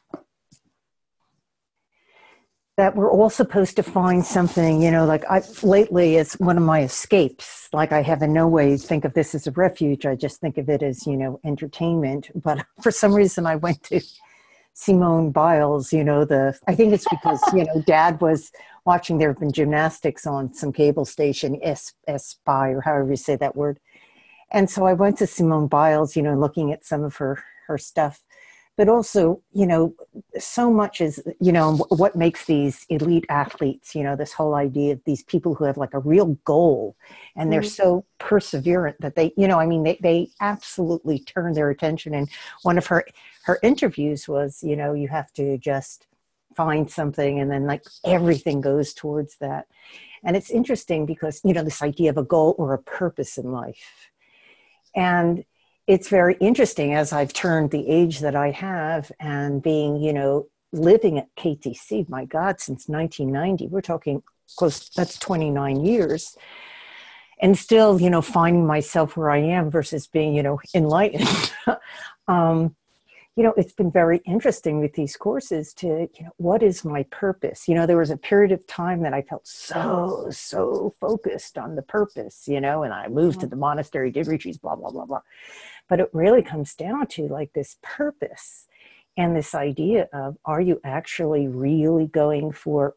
we're all supposed to find something, you know, like lately it's one of my escapes. Like I have in no way think of this as a refuge. I just think of it as, you know, entertainment. But for some reason I went to Simone Biles, you know, I think it's because, you know, Dad was watching, there have been gymnastics on some cable station, S-Spy, or however you say that word. And so I went to Simone Biles, you know, looking at some of her stuff. But also, you know, so much is, you know, what makes these elite athletes, you know, this whole idea of these people who have like a real goal and they're so perseverant that they, you know, I mean, they absolutely turn their attention. And one of her interviews was, you know, you have to just find something and then like everything goes towards that. And it's interesting because, you know, this idea of a goal or a purpose in life. And it's very interesting as I've turned the age that I have and being, you know, living at KTC, my God, since 1990, we're talking close, that's 29 years. And still, you know, finding myself where I am versus being, you know, enlightened. You know, it's been very interesting with these courses to, you know, what is my purpose? You know, there was a period of time that I felt so focused on the purpose, you know, and I moved to the monastery, did retreats, blah, blah, blah, blah. But it really comes down to like this purpose and this idea of, are you actually really going for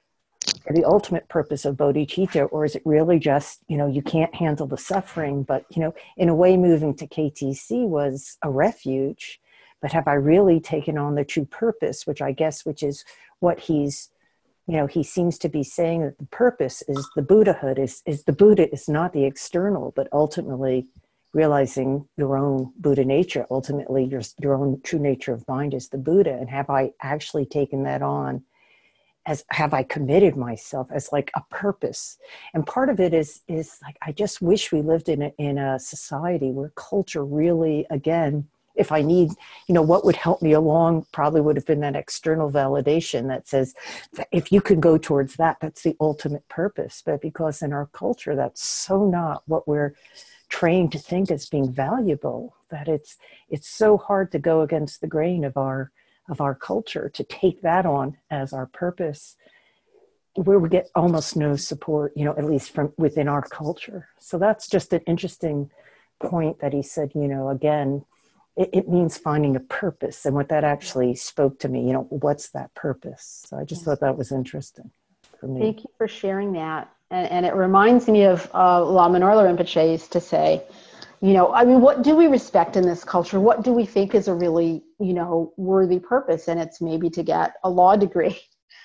the ultimate purpose of bodhicitta, or is it really just, you know, you can't handle the suffering, but, you know, in a way moving to KTC was a refuge, but have I really taken on the true purpose, which is what he's, you know, he seems to be saying that the purpose is the Buddhahood, is the Buddha is not the external, but ultimately realizing your own Buddha nature, ultimately your own true nature of mind is the Buddha. And have I actually taken that on have I committed myself as like a purpose? And part of it is like, I just wish we lived in a society where culture really, again, if I need, you know, what would help me along probably would have been that external validation that says, if you could go towards that, that's the ultimate purpose. But because in our culture, that's so not what we're trained to think as being valuable, that it's so hard to go against the grain of our culture to take that on as our purpose, where we get almost no support, you know, at least from within our culture. So that's just an interesting point that he said, you know, again, it means finding a purpose, and what that actually spoke to me, you know, what's that purpose? So I just thought that was interesting for me. Thank you for sharing that. And it reminds me of Lama Norla Rinpoche used to say, you know, I mean, what do we respect in this culture? What do we think is a really, you know, worthy purpose? And it's maybe to get a law degree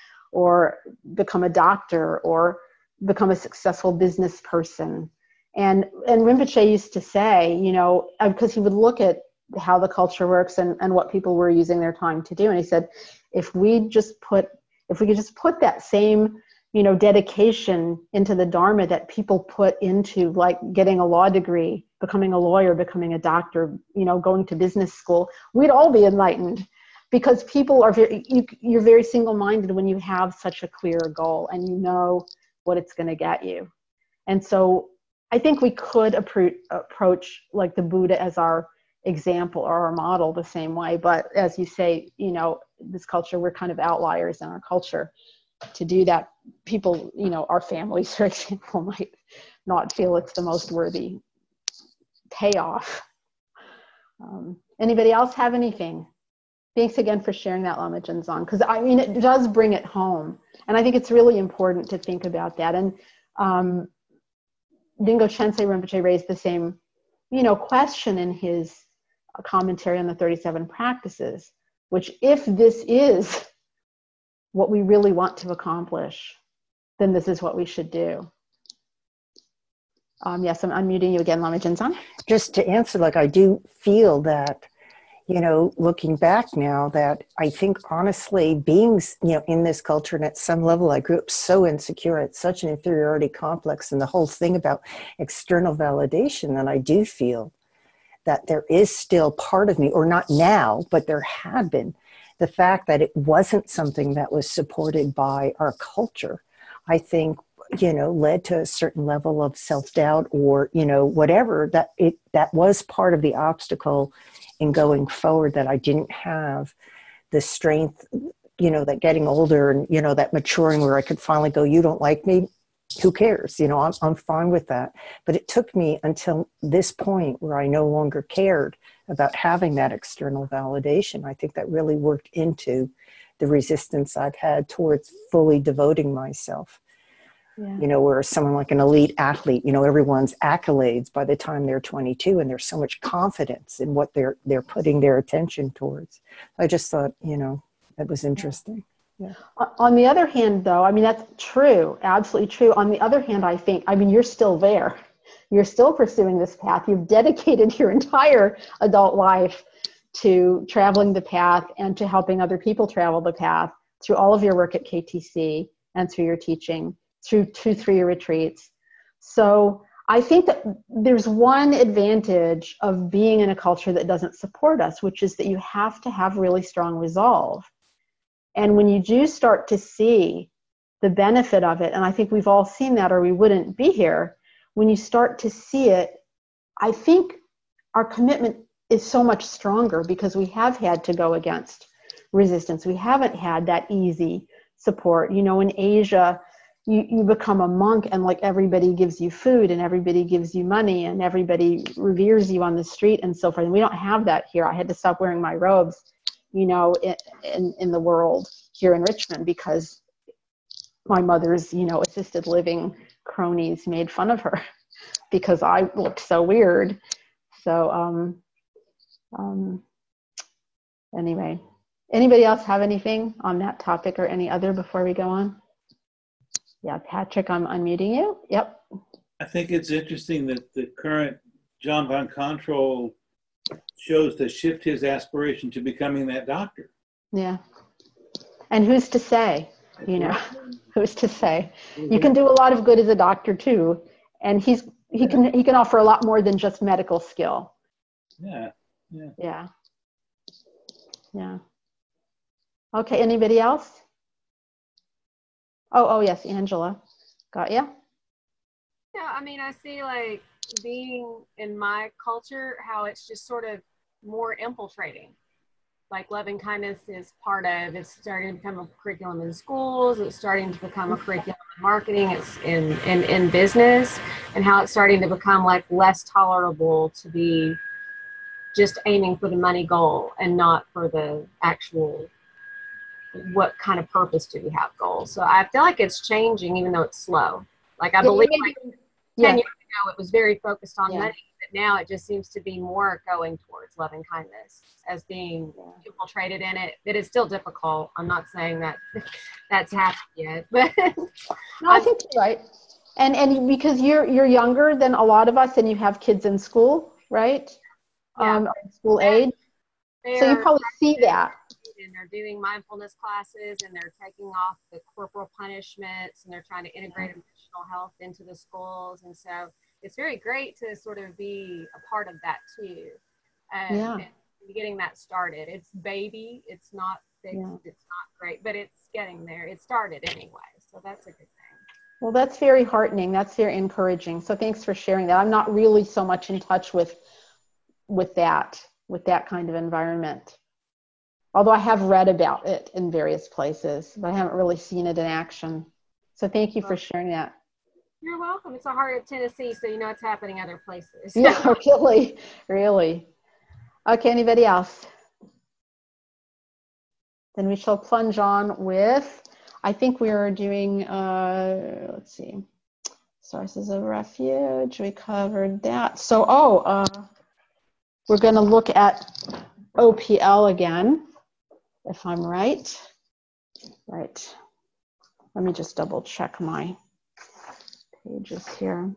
or become a doctor or become a successful business person. And Rinpoche used to say, you know, because he would look at how the culture works and what people were using their time to do. And he said, if we could just put that same, you know, dedication into the Dharma that people put into like getting a law degree, becoming a lawyer, becoming a doctor, you know, going to business school, we'd all be enlightened. because people are you're very single-minded when you have such a clear goal and you know what it's going to get you. And so I think we could approach like the Buddha as our example or our model the same way. But as you say, you know, this culture, we're kind of outliers in our culture to do that. People, you know, our families, for example, might not feel it's the most worthy payoff. Anybody else have anything? Thanks again for sharing that, Lama Jinzong, because I mean, it does bring it home. And I think it's really important to think about that. And Dingo Chensei Rinpoche raised the same, you know, question in his commentary on the 37 practices, which if this is what we really want to accomplish, then this is what we should do. Yes, I'm unmuting you again, Lama Jinzong. Just to answer, like, I do feel that, you know, looking back now, that I think honestly being, you know, in this culture, and at some level I grew up so insecure, it's such an inferiority complex, and the whole thing about external validation, that I do feel that there is still part of me, or not now, but there had been, the fact that it wasn't something that was supported by our culture, I think, you know, led to a certain level of self-doubt, or, you know, whatever, that was part of the obstacle in going forward, that I didn't have the strength, you know, that getting older and, you know, that maturing where I could finally go, you don't like me, who cares? You know, I'm fine with that. But it took me until this point where I no longer cared about having that external validation. I think that really worked into the resistance I've had towards fully devoting myself. Yeah. You know, where someone like an elite athlete, you know, everyone's accolades by the time they're 22, and there's so much confidence in what they're putting their attention towards. I just thought, you know, that was interesting. Yeah. On the other hand, though, I mean, that's true, absolutely true. On the other hand, I think, I mean, you're still there. You're still pursuing this path. You've dedicated your entire adult life to traveling the path and to helping other people travel the path through all of your work at KTC and through your teaching, through 2-3 retreats. So I think that there's one advantage of being in a culture that doesn't support us, which is that you have to have really strong resolve. And when you do start to see the benefit of it, and I think we've all seen that or we wouldn't be here, when you start to see it, I think our commitment is so much stronger because we have had to go against resistance. We haven't had that easy support. You know, in Asia, you become a monk and like everybody gives you food and everybody gives you money and everybody reveres you on the street and so forth. And we don't have that here. I had to stop wearing my robes, you know, in the world here in Richmond because my mother's, you know, assisted living cronies made fun of her because I looked so weird. So anyway, anybody else have anything on that topic or any other before we go on? Yeah, Patrick, I'm unmuting you. Yep. I think it's interesting that the current John Von Control chose to shift his aspiration to becoming that doctor. Yeah. And who's to say, you know, who's to say? You can do a lot of good as a doctor too. And he can offer a lot more than just medical skill. Yeah. Okay, anybody else? Oh, yes, Angela. Got ya? Yeah, I mean, I see like being in my culture, how it's just sort of more infiltrating. Like loving kindness is part of, it's starting to become a curriculum in schools, it's starting to become a curriculum in marketing, it's in business, and how it's starting to become like less tolerable to be just aiming for the money goal and not for the actual, what kind of purpose do we have goals. So I feel like it's changing even though it's slow. Like I believe like 10 years ago it was very focused on money, but now it just seems to be more going towards loving kindness as being infiltrated in it. It is still difficult. I'm not saying that that's happened yet, but no, I think you're right. And because you're younger than a lot of us and you have kids in school, right? School age. So you probably see that. And they're doing mindfulness classes and they're taking off the corporal punishments and they're trying to integrate emotional health into the schools. And so it's very great to sort of be a part of that too. getting that started. It's baby. It's not fixed. Yeah. It's not great, but it's getting there. It started anyway. So that's a good thing. Well, that's very heartening. That's very encouraging. So thanks for sharing that. I'm not really so much in touch with that kind of environment. Although I have read about it in various places, but I haven't really seen it in action. So thank you for sharing that. You're welcome. It's a heart of Tennessee, so you know it's happening other places. Yeah, really, really. Okay, anybody else? Then we shall plunge on with, I think we are doing, let's see, sources of refuge. We covered that. So, we're going to look at OPL again, if I'm right. Right. Let me just double check my pages here.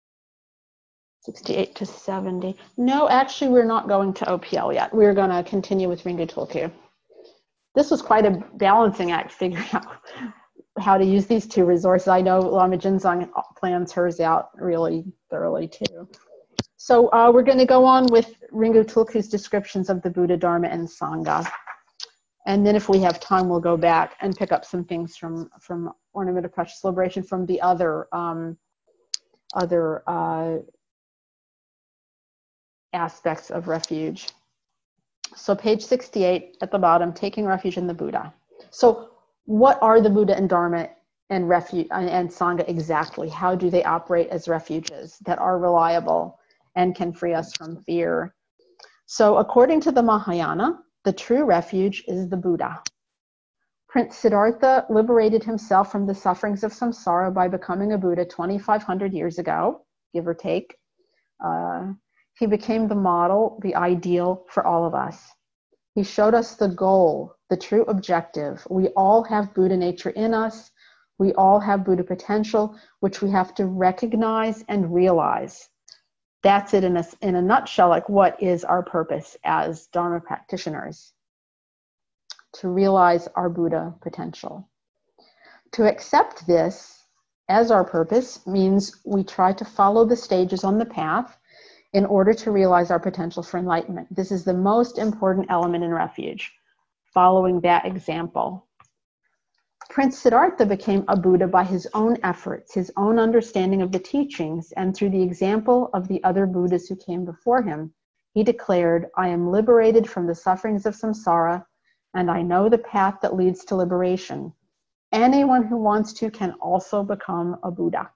68 to 70. No, actually, we're not going to OPL yet. We're going to continue with Ringu Tulku. This was quite a balancing act, figuring out how to use these two resources. I know Lama Jinzang plans hers out really thoroughly too. So we're going to go on with Ringu Tulku's descriptions of the Buddha, Dharma, and Sangha. And then if we have time, we'll go back and pick up some things from Ornament of Precious Liberation from the other aspects of refuge. So page 68 at the bottom, taking refuge in the Buddha. So what are the Buddha and Dharma and refuge and Sangha exactly? How do they operate as refuges that are reliable and can free us from fear? So according to the Mahayana, the true refuge is the Buddha. Prince Siddhartha liberated himself from the sufferings of samsara by becoming a Buddha 2,500 years ago, give or take. He became the model, the ideal for all of us. He showed us the goal, the true objective. We all have Buddha nature in us. We all have Buddha potential, which we have to recognize and realize. That's it in a nutshell, like what is our purpose as Dharma practitioners? To realize our Buddha potential. To accept this as our purpose means we try to follow the stages on the path in order to realize our potential for enlightenment. This is the most important element in refuge, following that example. Prince Siddhartha became a Buddha by his own efforts, his own understanding of the teachings, and through the example of the other Buddhas who came before him. He declared, "I am liberated from the sufferings of samsara, and I know the path that leads to liberation. Anyone who wants to can also become a Buddha."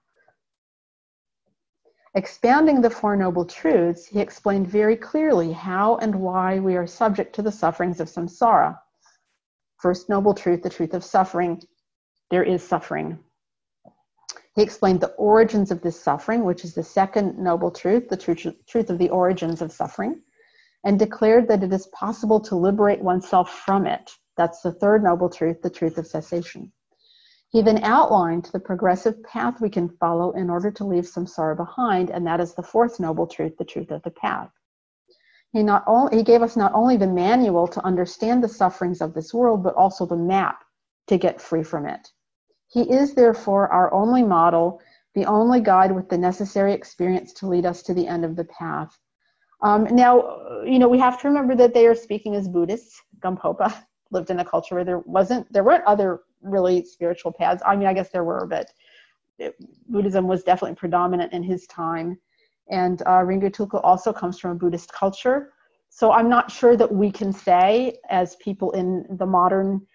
Expounding the Four Noble Truths, he explained very clearly how and why we are subject to the sufferings of samsara. First noble truth, the truth of suffering. There is suffering. He explained the origins of this suffering, which is the second noble truth, the truth of the origins of suffering, and declared that it is possible to liberate oneself from it. That's the third noble truth, the truth of cessation. He then outlined the progressive path we can follow in order to leave samsara behind, and that is the fourth noble truth, the truth of the path. He gave us not only the manual to understand the sufferings of this world, but also the map to get free from it. He is therefore our only model, the only guide with the necessary experience to lead us to the end of the path. Now, we have to remember that they are speaking as Buddhists. Gampopa lived in a culture where there weren't other really spiritual paths. I mean, I guess there were, but Buddhism was definitely predominant in his time. And Ringu Tulku also comes from a Buddhist culture. So I'm not sure that we can say, as people in the modern,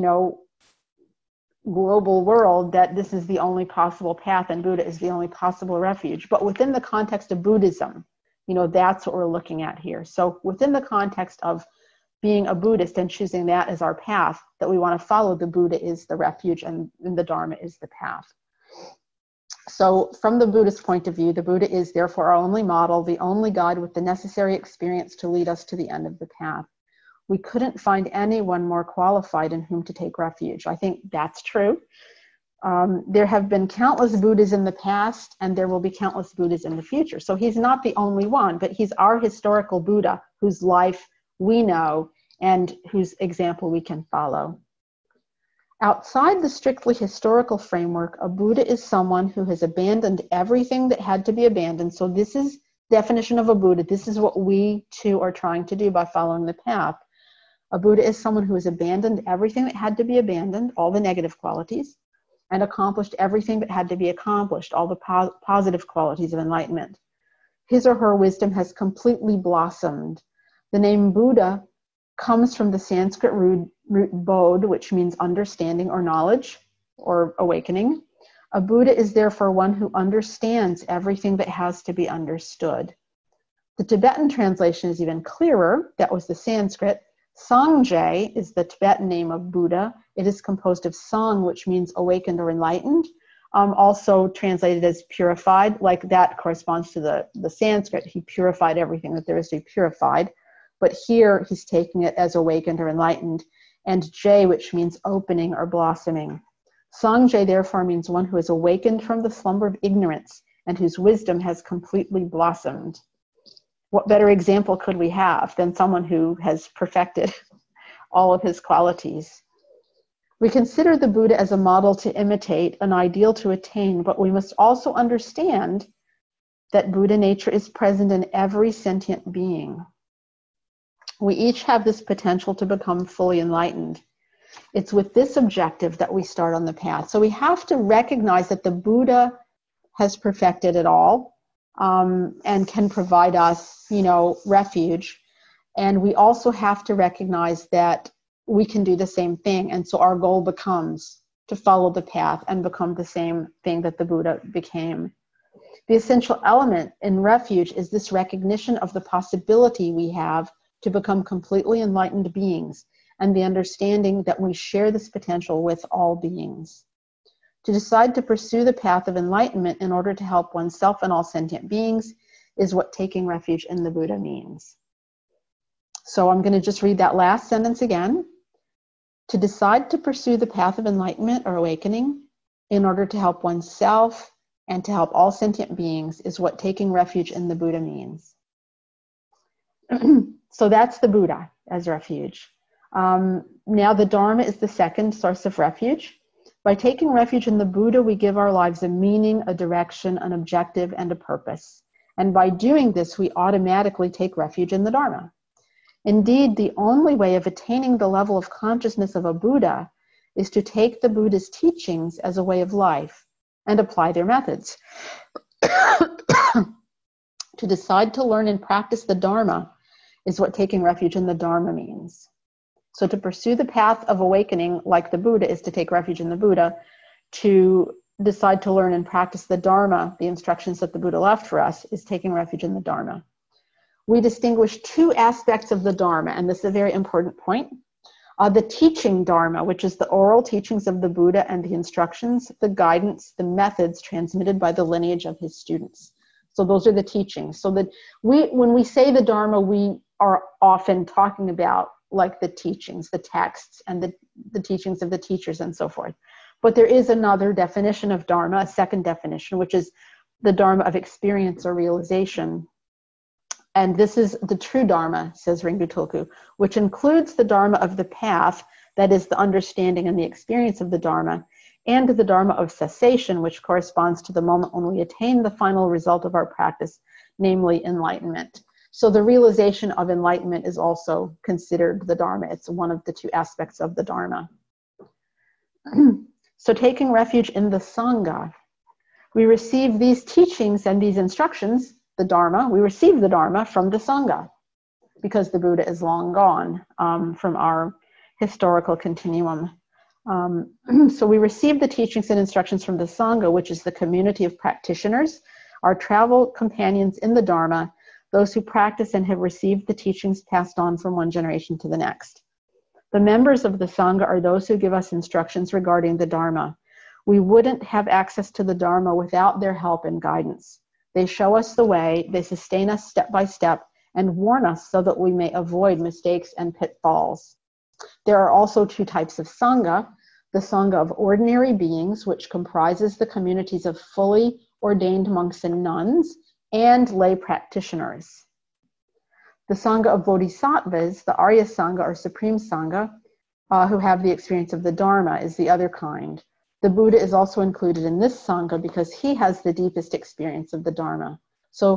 global world, that this is the only possible path and Buddha is the only possible refuge. But within the context of Buddhism, that's what we're looking at here. So within the context of being a Buddhist and choosing that as our path that we want to follow, the Buddha is the refuge and the Dharma is the path. So from the Buddhist point of view, the Buddha is therefore our only model, the only guide with the necessary experience to lead us to the end of the path. We couldn't find anyone more qualified in whom to take refuge. I think that's true. There have been countless Buddhas in the past, and there will be countless Buddhas in the future. So he's not the only one, but he's our historical Buddha whose life we know and whose example we can follow. Outside the strictly historical framework, a Buddha is someone who has abandoned everything that had to be abandoned. So this is definition of a Buddha, this is what we too are trying to do by following the path. A Buddha is someone who has abandoned everything that had to be abandoned, all the negative qualities, and accomplished everything that had to be accomplished, all the positive qualities of enlightenment. His or her wisdom has completely blossomed. The name Buddha comes from the Sanskrit root bodh, which means understanding or knowledge or awakening. A Buddha is therefore one who understands everything that has to be understood. The Tibetan translation is even clearer. That was the Sanskrit. Sangje is the Tibetan name of Buddha. It is composed of sang, which means awakened or enlightened, also translated as purified, like that corresponds to the Sanskrit. He purified everything that there is to be purified. But here he's taking it as awakened or enlightened. And J, which means opening or blossoming. Sangje therefore means one who is awakened from the slumber of ignorance and whose wisdom has completely blossomed. What better example could we have than someone who has perfected all of his qualities? We consider the Buddha as a model to imitate, an ideal to attain, but we must also understand that Buddha nature is present in every sentient being. We each have this potential to become fully enlightened. It's with this objective that we start on the path. So we have to recognize that the Buddha has perfected it all, and can provide us, refuge. And we also have to recognize that we can do the same thing. And so our goal becomes to follow the path and become the same thing that the Buddha became. The essential element in refuge is this recognition of the possibility we have to become completely enlightened beings, and the understanding that we share this potential with all beings. To decide to pursue the path of enlightenment in order to help oneself and all sentient beings is what taking refuge in the Buddha means. So I'm going to just read that last sentence again. To decide to pursue the path of enlightenment or awakening in order to help oneself and to help all sentient beings is what taking refuge in the Buddha means. So that's the Buddha as refuge. Now the Dharma is the second source of refuge. By taking refuge in the Buddha, we give our lives a meaning, a direction, an objective, and a purpose. And by doing this, we automatically take refuge in the Dharma. Indeed, the only way of attaining the level of consciousness of a Buddha is to take the Buddha's teachings as a way of life and apply their methods. To decide to learn and practice the Dharma is what taking refuge in the Dharma means. So to pursue the path of awakening like the Buddha is to take refuge in the Buddha. To decide to learn and practice the Dharma, the instructions that the Buddha left for us, is taking refuge in the Dharma. We distinguish two aspects of the Dharma, and this is a very important point. The teaching Dharma, which is the oral teachings of the Buddha and the instructions, the guidance, the methods transmitted by the lineage of his students. So those are the teachings. So that when we say the Dharma, we are often talking about like the teachings, the texts, and the teachings of the teachers and so forth. But there is another definition of Dharma, a second definition, which is the Dharma of experience or realization. And this is the true Dharma, says Ringu Tulku, which includes the Dharma of the path, that is the understanding and the experience of the Dharma, and the Dharma of cessation, which corresponds to the moment when we attain the final result of our practice, namely enlightenment. So the realization of enlightenment is also considered the Dharma. It's one of the two aspects of the Dharma. So taking refuge in the Sangha, we receive these teachings and these instructions, the Dharma, we receive the Dharma from the Sangha, because the Buddha is long gone from our historical continuum. So we receive the teachings and instructions from the Sangha, which is the community of practitioners, our travel companions in the Dharma, those who practice and have received the teachings passed on from one generation to the next. The members of the Sangha are those who give us instructions regarding the Dharma. We wouldn't have access to the Dharma without their help and guidance. They show us the way, they sustain us step by step, and warn us so that we may avoid mistakes and pitfalls. There are also two types of Sangha: the Sangha of ordinary beings, which comprises the communities of fully ordained monks and nuns, and lay practitioners. The Sangha of Bodhisattvas, the Arya Sangha or Supreme Sangha, who have the experience of the Dharma, is the other kind. The Buddha is also included in this Sangha because he has the deepest experience of the Dharma. So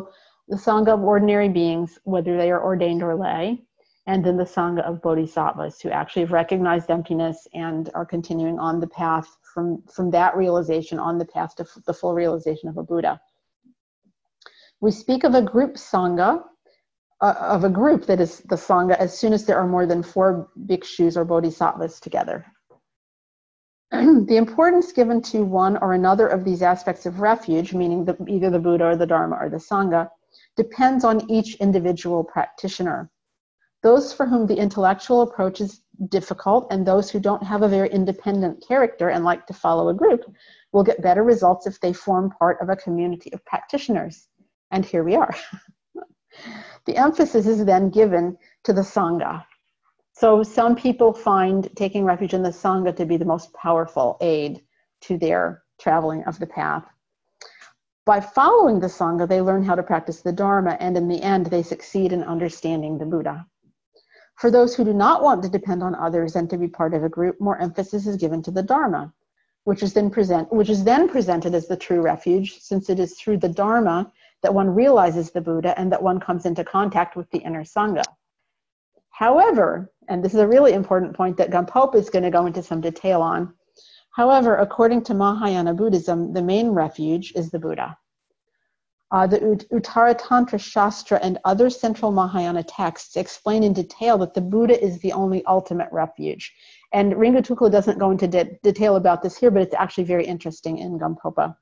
the Sangha of ordinary beings, whether they are ordained or lay, and then the Sangha of bodhisattvas who actually have recognized emptiness and are continuing on the path from that realization on the path to the full realization of a Buddha. We speak of a group Sangha, of a group that is the Sangha, as soon as there are more than 4 bhikshus or bodhisattvas together. The importance given to one or another of these aspects of refuge, meaning either the Buddha or the Dharma or the Sangha, depends on each individual practitioner. Those for whom the intellectual approach is difficult and those who don't have a very independent character and like to follow a group will get better results if they form part of a community of practitioners. And here we are. The emphasis is then given to the Sangha. So some people find taking refuge in the Sangha to be the most powerful aid to their traveling of the path. By following the Sangha, they learn how to practice the Dharma, and in the end, they succeed in understanding the Buddha. For those who do not want to depend on others and to be part of a group, more emphasis is given to the Dharma, which is then presented as the true refuge, since it is through the Dharma that one realizes the Buddha and that one comes into contact with the inner Sangha. However, and this is a really important point that Gampopa is going to go into some detail on, however, according to Mahayana Buddhism, the main refuge is the Buddha. The Uttara Tantra Shastra and other central Mahayana texts explain in detail that the Buddha is the only ultimate refuge. And Ringa Tukla doesn't go into detail about this here, but it's actually very interesting in Gampopa.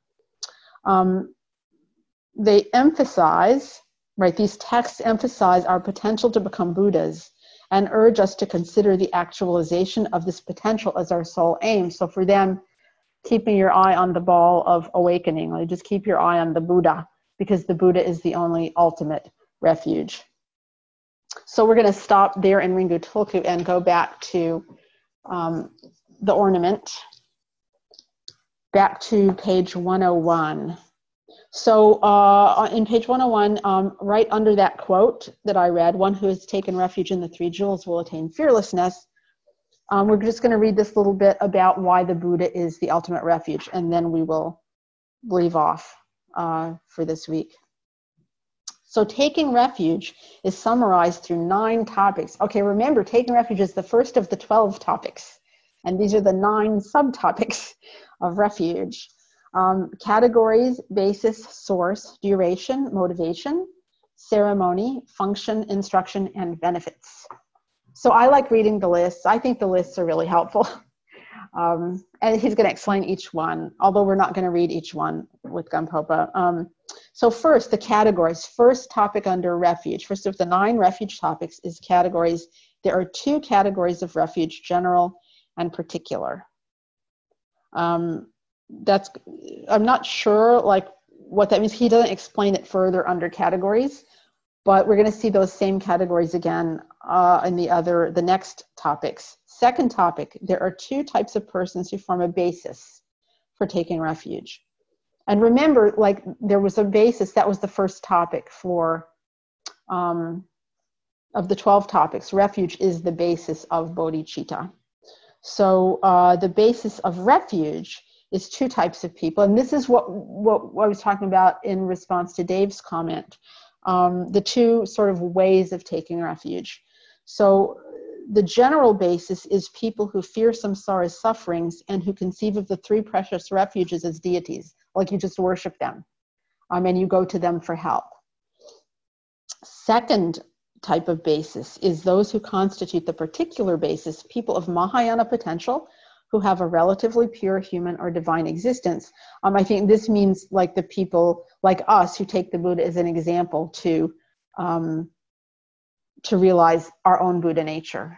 They emphasize, right, these texts emphasize our potential to become Buddhas and urge us to consider the actualization of this potential as our sole aim. So for them, keeping your eye on the ball of awakening, like just keep your eye on the Buddha, because the Buddha is the only ultimate refuge. So we're going to stop there in Ringu Tulku and go back to the ornament, back to page 101. So in page 101, right under that quote that I read, one who has taken refuge in the 3 jewels will attain fearlessness. We're just going to read this little bit about why the Buddha is the ultimate refuge, and then we will leave off for this week. So taking refuge is summarized through 9 topics. Okay, remember, taking refuge is the first of the 12 topics, and these are the 9 subtopics of refuge. Categories, basis, source, duration, motivation, ceremony, function, instruction, and benefits. So I like reading the lists. I think the lists are really helpful. And he's going to explain each one, although we're not going to read each one with Gampopa. So first, the categories. First topic under refuge. First of the 9 refuge topics is categories. There are 2 categories of refuge, general and particular. I'm not sure like what that means. He doesn't explain it further under categories, but we're going to see those same categories again in the next topics. Second topic, there are 2 types of persons who form a basis for taking refuge. And remember, like there was a basis, that was the first topic for, of the 12 topics, refuge is the basis of bodhicitta. So the basis of refuge is 2 types of people. And this is what I was talking about in response to Dave's comment. The 2 sort of ways of taking refuge. So the general basis is people who fear samsara's sufferings and who conceive of the 3 precious refuges as deities, like you just worship them, and you go to them for help. Second type of basis is those who constitute the particular basis, people of Mahayana potential, who have a relatively pure human or divine existence. I think this means like the people like us who take the Buddha as an example to realize our own Buddha nature.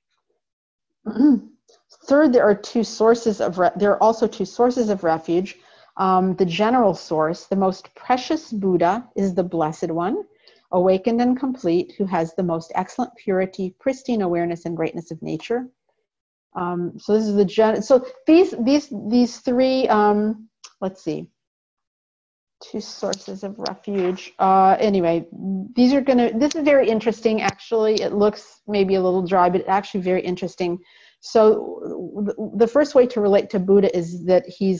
Third, there are also 2 sources of refuge. The general source, the most precious Buddha is the Blessed One, awakened and complete, who has the most excellent purity, pristine awareness, and greatness of nature. So this is the so these 3 let's see, 2 sources of refuge. Anyway, this is very interesting actually. It looks maybe a little dry, but it's actually very interesting. So the first way to relate to Buddha is that he's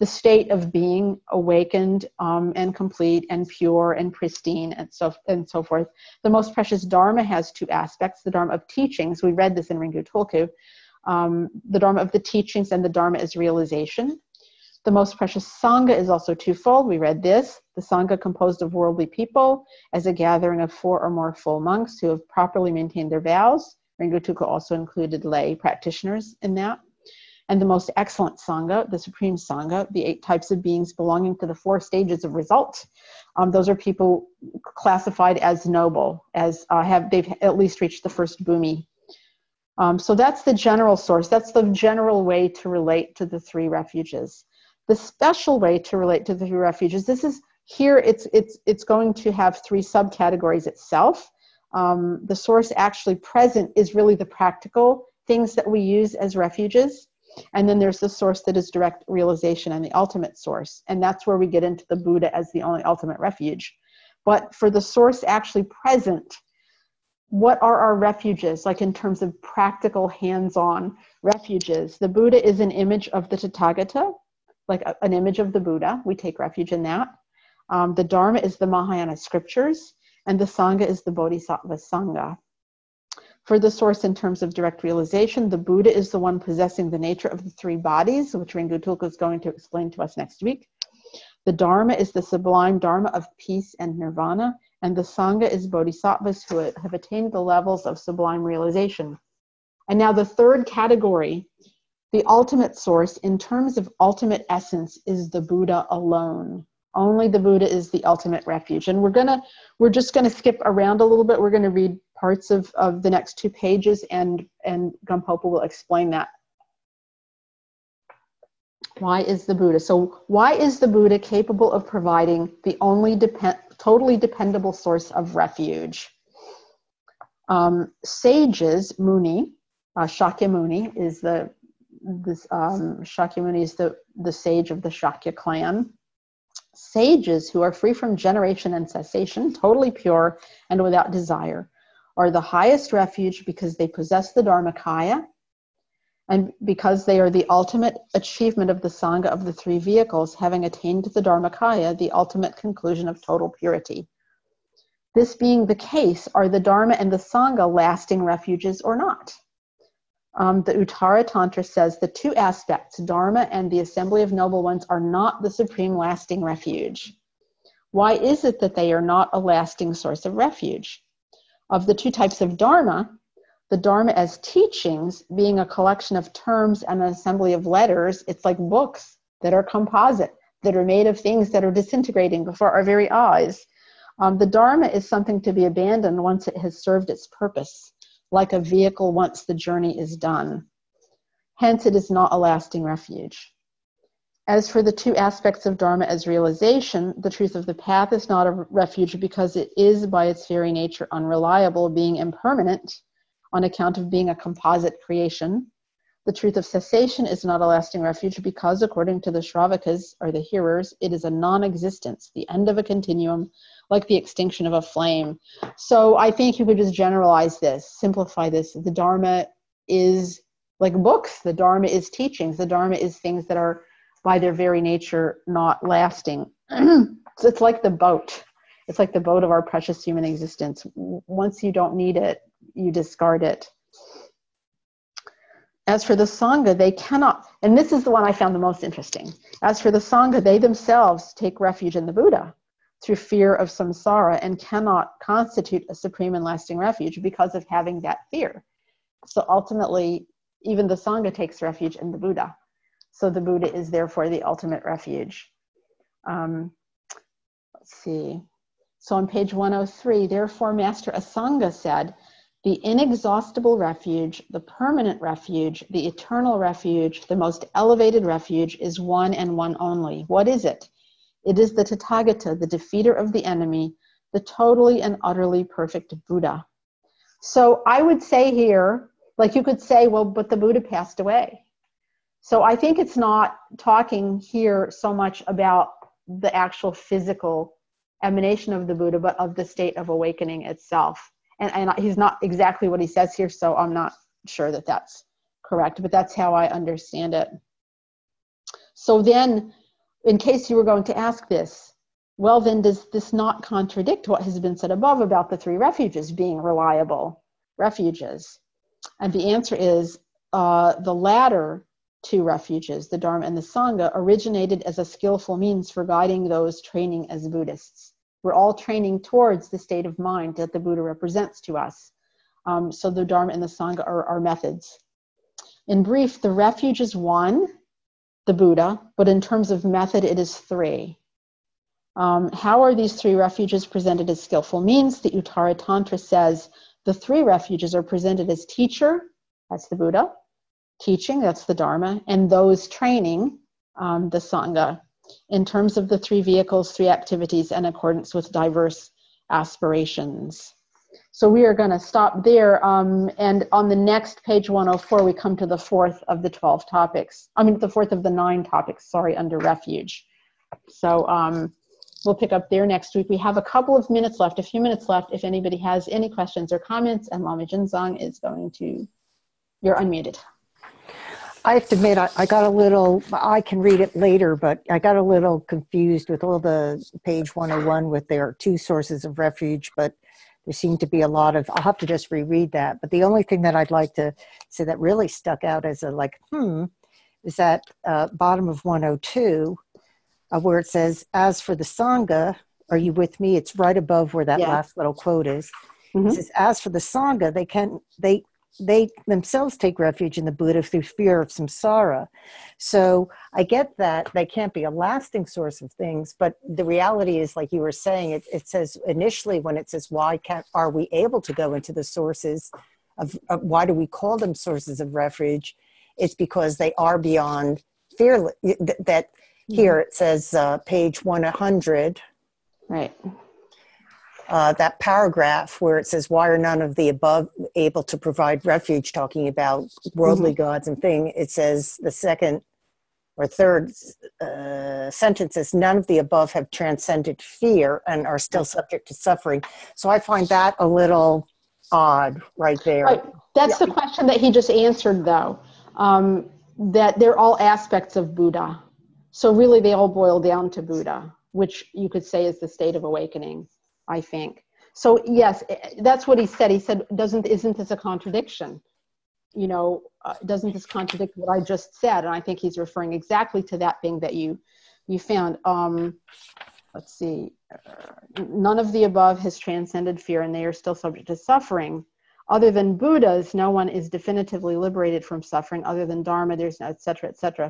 the state of being awakened and complete and pure and pristine and so forth. The most precious Dharma has two aspects, the Dharma of teachings. We read this in Ringu Tulku. The Dharma of the teachings and the Dharma is realization. The most precious Sangha is also twofold. We read this, the Sangha composed of worldly people as a gathering of 4 or more full monks who have properly maintained their vows. Ringu Tulku also included lay practitioners in that. And the most excellent Sangha, the Supreme Sangha, the 8 types of beings belonging to the 4 stages of result. Those are people classified as noble, as they've at least reached the first bhumi. So that's the general source. That's the general way to relate to the 3 refuges. The special way to relate to the 3 refuges, this is here, it's going to have 3 subcategories itself. The source actually present is really the practical things that we use as refuges. And then there's the source that is direct realization and the ultimate source. And that's where we get into the Buddha as the only ultimate refuge. But for the source actually present, what are our refuges, like in terms of practical hands-on refuges? The Buddha is an image of the Tathagata, like an image of the Buddha. We take refuge in that. The Dharma is the Mahayana scriptures, and the Sangha is the Bodhisattva Sangha. For the source in terms of direct realization, the Buddha is the one possessing the nature of the 3 bodies, which Ringu Tulku is going to explain to us next week. The Dharma is the sublime Dharma of peace and nirvana, and the Sangha is bodhisattvas who have attained the levels of sublime realization. And now the third category, the ultimate source in terms of ultimate essence, is the Buddha alone. Only the Buddha is the ultimate refuge. And we're just gonna skip around a little bit. We're gonna read parts of the next 2 pages, and Gampopa will explain that. Why is the Buddha? So why is the Buddha capable of providing the only totally dependable source of refuge? Sages, Muni, Shakyamuni is Shakyamuni is the sage of the Shakya clan. Sages who are free from generation and cessation, totally pure and without desire, are the highest refuge because they possess the Dharmakaya and because they are the ultimate achievement of the Sangha of the 3 vehicles, having attained the Dharmakaya, the ultimate conclusion of total purity. This being the case, are the Dharma and the Sangha lasting refuges or not? The Uttara Tantra says the 2 aspects, Dharma and the assembly of noble ones, are not the supreme lasting refuge. Why is it that they are not a lasting source of refuge? Of the 2 types of Dharma, the Dharma as teachings, being a collection of terms and an assembly of letters, it's like books that are composite, that are made of things that are disintegrating before our very eyes. The Dharma is something to be abandoned once it has served its purpose, like a vehicle once the journey is done. Hence, it is not a lasting refuge. As for the 2 aspects of Dharma as realization, the truth of the path is not a refuge because it is by its very nature unreliable, being impermanent on account of being a composite creation. The truth of cessation is not a lasting refuge because, according to the Shravakas, or the hearers, it is a non-existence, the end of a continuum, like the extinction of a flame. So I think you could just generalize this, simplify this. The Dharma is like books. The Dharma is teachings. The Dharma is things that are by their very nature not lasting. So it's like the boat. It's like the boat of our precious human existence. Once you don't need it, you discard it. As for the Sangha, they cannot, and this is the one I found the most interesting. As for the Sangha, they themselves take refuge in the Buddha through fear of samsara and cannot constitute a supreme and lasting refuge because of having that fear. So ultimately, even the Sangha takes refuge in the Buddha. So the Buddha is therefore the ultimate refuge. Let's see. So on page 103, therefore Master Asanga said, the inexhaustible refuge, the permanent refuge, the eternal refuge, the most elevated refuge is one and one only. What is it? It is the Tathagata, the defeater of the enemy, the totally and utterly perfect Buddha. So I would say here, like you could say, well, but the Buddha passed away. So I think it's not talking here so much about the actual physical emanation of the Buddha, but of the state of awakening itself. And he's not exactly what he says here, so I'm not sure that that's correct, but that's how I understand it. So then in case you were going to ask this, well, then does this not contradict what has been said above about the three refuges being reliable refuges? And the answer is the latter two refuges, the Dharma and the Sangha, originated as a skillful means for guiding those training as Buddhists. We're all training towards the state of mind that the Buddha represents to us. So the Dharma and the Sangha are methods. In brief, the refuge is one, the Buddha, but in terms of method, it is three. How are these three refuges presented as skillful means? The Uttara Tantra says the three refuges are presented as teacher, that's the Buddha, teaching, that's the Dharma, and those training, the Sangha, in terms of the three vehicles, three activities, in accordance with diverse aspirations. So we are going to stop there, and on the next page 104, we come to the fourth of the 12 topics. The fourth of the 9 topics, under refuge. So we'll pick up there next week. We have a couple of minutes left, a few minutes left, if anybody has any questions or comments, and Lama Jinzang is going to, you're unmuted. I have to admit, I got a little, I can read it later, but I got a little confused with all the page 101 with there are 2 sources of refuge, but there seemed to be a lot of, I'll have to just reread that. But the only thing that I'd like to say that really stuck out as a is that bottom of 102, where it says, as for the Sangha, are you with me? It's right above where that last little quote is. Mm-hmm. It says, as for the Sangha, they themselves take refuge in the Buddha through fear of samsara. So I get that they can't be a lasting source of things, but the reality is, like you were saying, it says initially when it says, are we able to go into the sources of why do we call them sources of refuge? It's because they are beyond fearless. That here it says page 100. Right. That paragraph where it says, why are none of the above able to provide refuge, talking about worldly gods and thing, it says the second or third sentence is, none of the above have transcended fear and are still subject to suffering. So I find that a little odd right there. Right. That's the question that he just answered, though, that they're all aspects of Buddha. So really they all boil down to Buddha, which you could say is the state of awakening, I think. So yes, that's what he said. He said, isn't this a contradiction? Doesn't this contradict what I just said? And I think he's referring exactly to that thing that you found. Let's see. None of the above has transcended fear, and they are still subject to suffering. Other than Buddhas, no one is definitively liberated from suffering. Other than Dharma, there's no, et cetera, et cetera.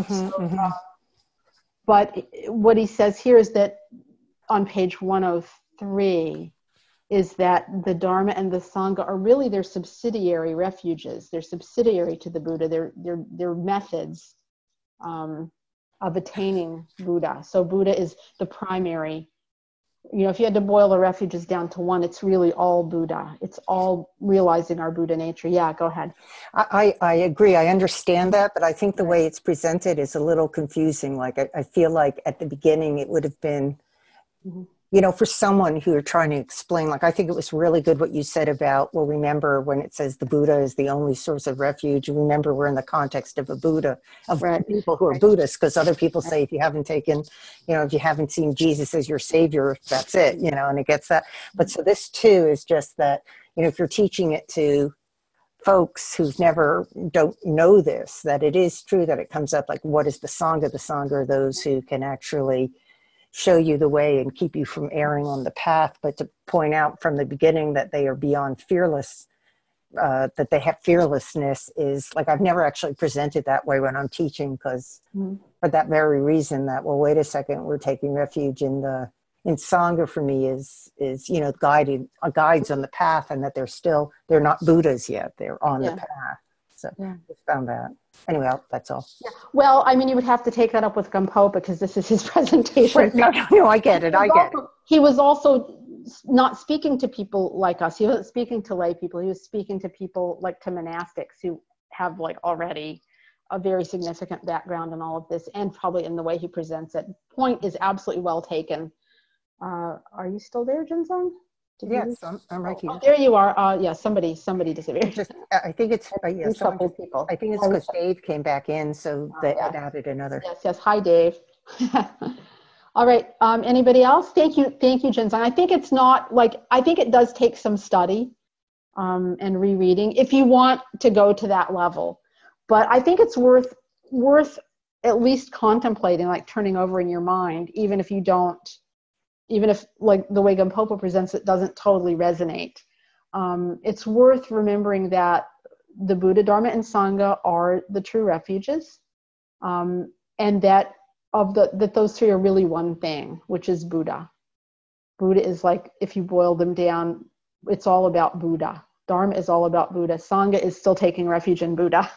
But what he says here is that on page 103 is that the Dharma and the Sangha are really their subsidiary refuges. They're subsidiary to the Buddha. They're methods of attaining Buddha. So Buddha is the primary. If you had to boil the refuges down to one, it's really all Buddha. It's all realizing our Buddha nature. Yeah, go ahead. I agree. I understand that, but I think the way it's presented is a little confusing. Like I feel like at the beginning it would have been, for someone who are trying to explain, like I think it was really good what you said about, well, remember when it says the Buddha is the only source of refuge, remember we're in the context of a Buddha, of people who are Buddhists, because other people say if you haven't taken, if you haven't seen Jesus as your savior, that's it, and it gets that. But so this too is just that, if you're teaching it to folks who don't know this, that it is true that it comes up like, what is the Sangha? The Sangha are those who can actually show you the way and keep you from erring on the path, but to point out from the beginning that they are beyond fearless, that they have fearlessness is like, I've never actually presented that way when I'm teaching, because for that very reason that, well, wait a second, we're taking refuge in Sangha for me is guides on the path, and that they're not Buddhas yet, they're on the path. So I found that. Anyway, that's all. Yeah. Well, you would have to take that up with Gampo because this is his presentation. Right. No, I get it. He was also not speaking to people like us. He wasn't speaking to lay people. He was speaking to people like to monastics who have already a very significant background in all of this, and probably in the way he presents it. Point is absolutely well taken. Are you still there, Jinzang? Yes, I'm right here. Oh, there you are. Somebody disappeared. I think it's people. I think it's because Dave came back in, so they added another. Yes. Hi, Dave. All right. Anybody else? Thank you, Jinzang. I think it's not like, I think it does take some study and rereading if you want to go to that level. But I think it's worth at least contemplating, like turning over in your mind, even if like the way Gampopa presents it doesn't totally resonate. It's worth remembering that the Buddha, Dharma, and Sangha are the true refuges, and that those three are really one thing, which is Buddha. Buddha is like, if you boil them down, it's all about Buddha. Dharma is all about Buddha. Sangha is still taking refuge in Buddha.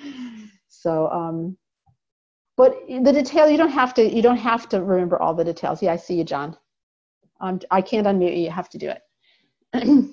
So, but the detail, you don't have to remember all the details. Yeah, I see you, John. I can't unmute you. You have to do it.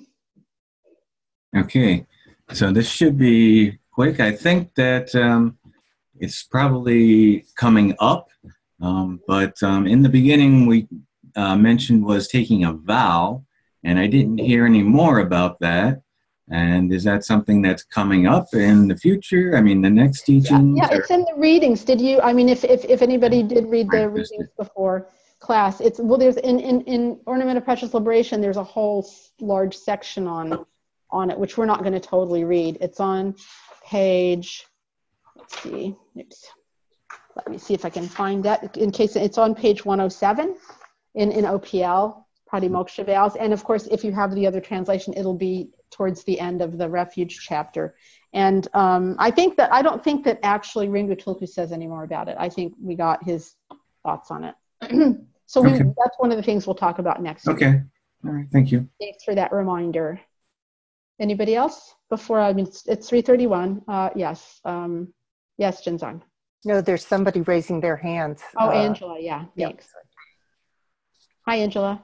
Okay, so this should be quick. I think that it's probably coming up, but in the beginning we mentioned was taking a vow, and I didn't hear any more about that. And is that something that's coming up in the future? I mean, the next teachings? Yeah, it's in the readings. Did you, I mean, if anybody did read the readings before class, there's in Ornament of Precious Liberation, there's a whole large section on it, which we're not going to totally read. It's on page, let's see, oops. Let me see if I can find that in case it's on page 107 in OPL, Pratimoksha Vows. And of course, if you have the other translation, it'll be towards the end of the refuge chapter. And I don't think that actually Ringu Tulku says any more about it. I think we got his thoughts on it. So Okay. That's one of the things we'll talk about next week. Okay, all right, thank you. Thanks for that reminder. Anybody else? It's 3:31. Yes. Yes, Jinzang. No, there's somebody raising their hands. Oh, Angela. Yeah, thanks. Yep. Hi, Angela.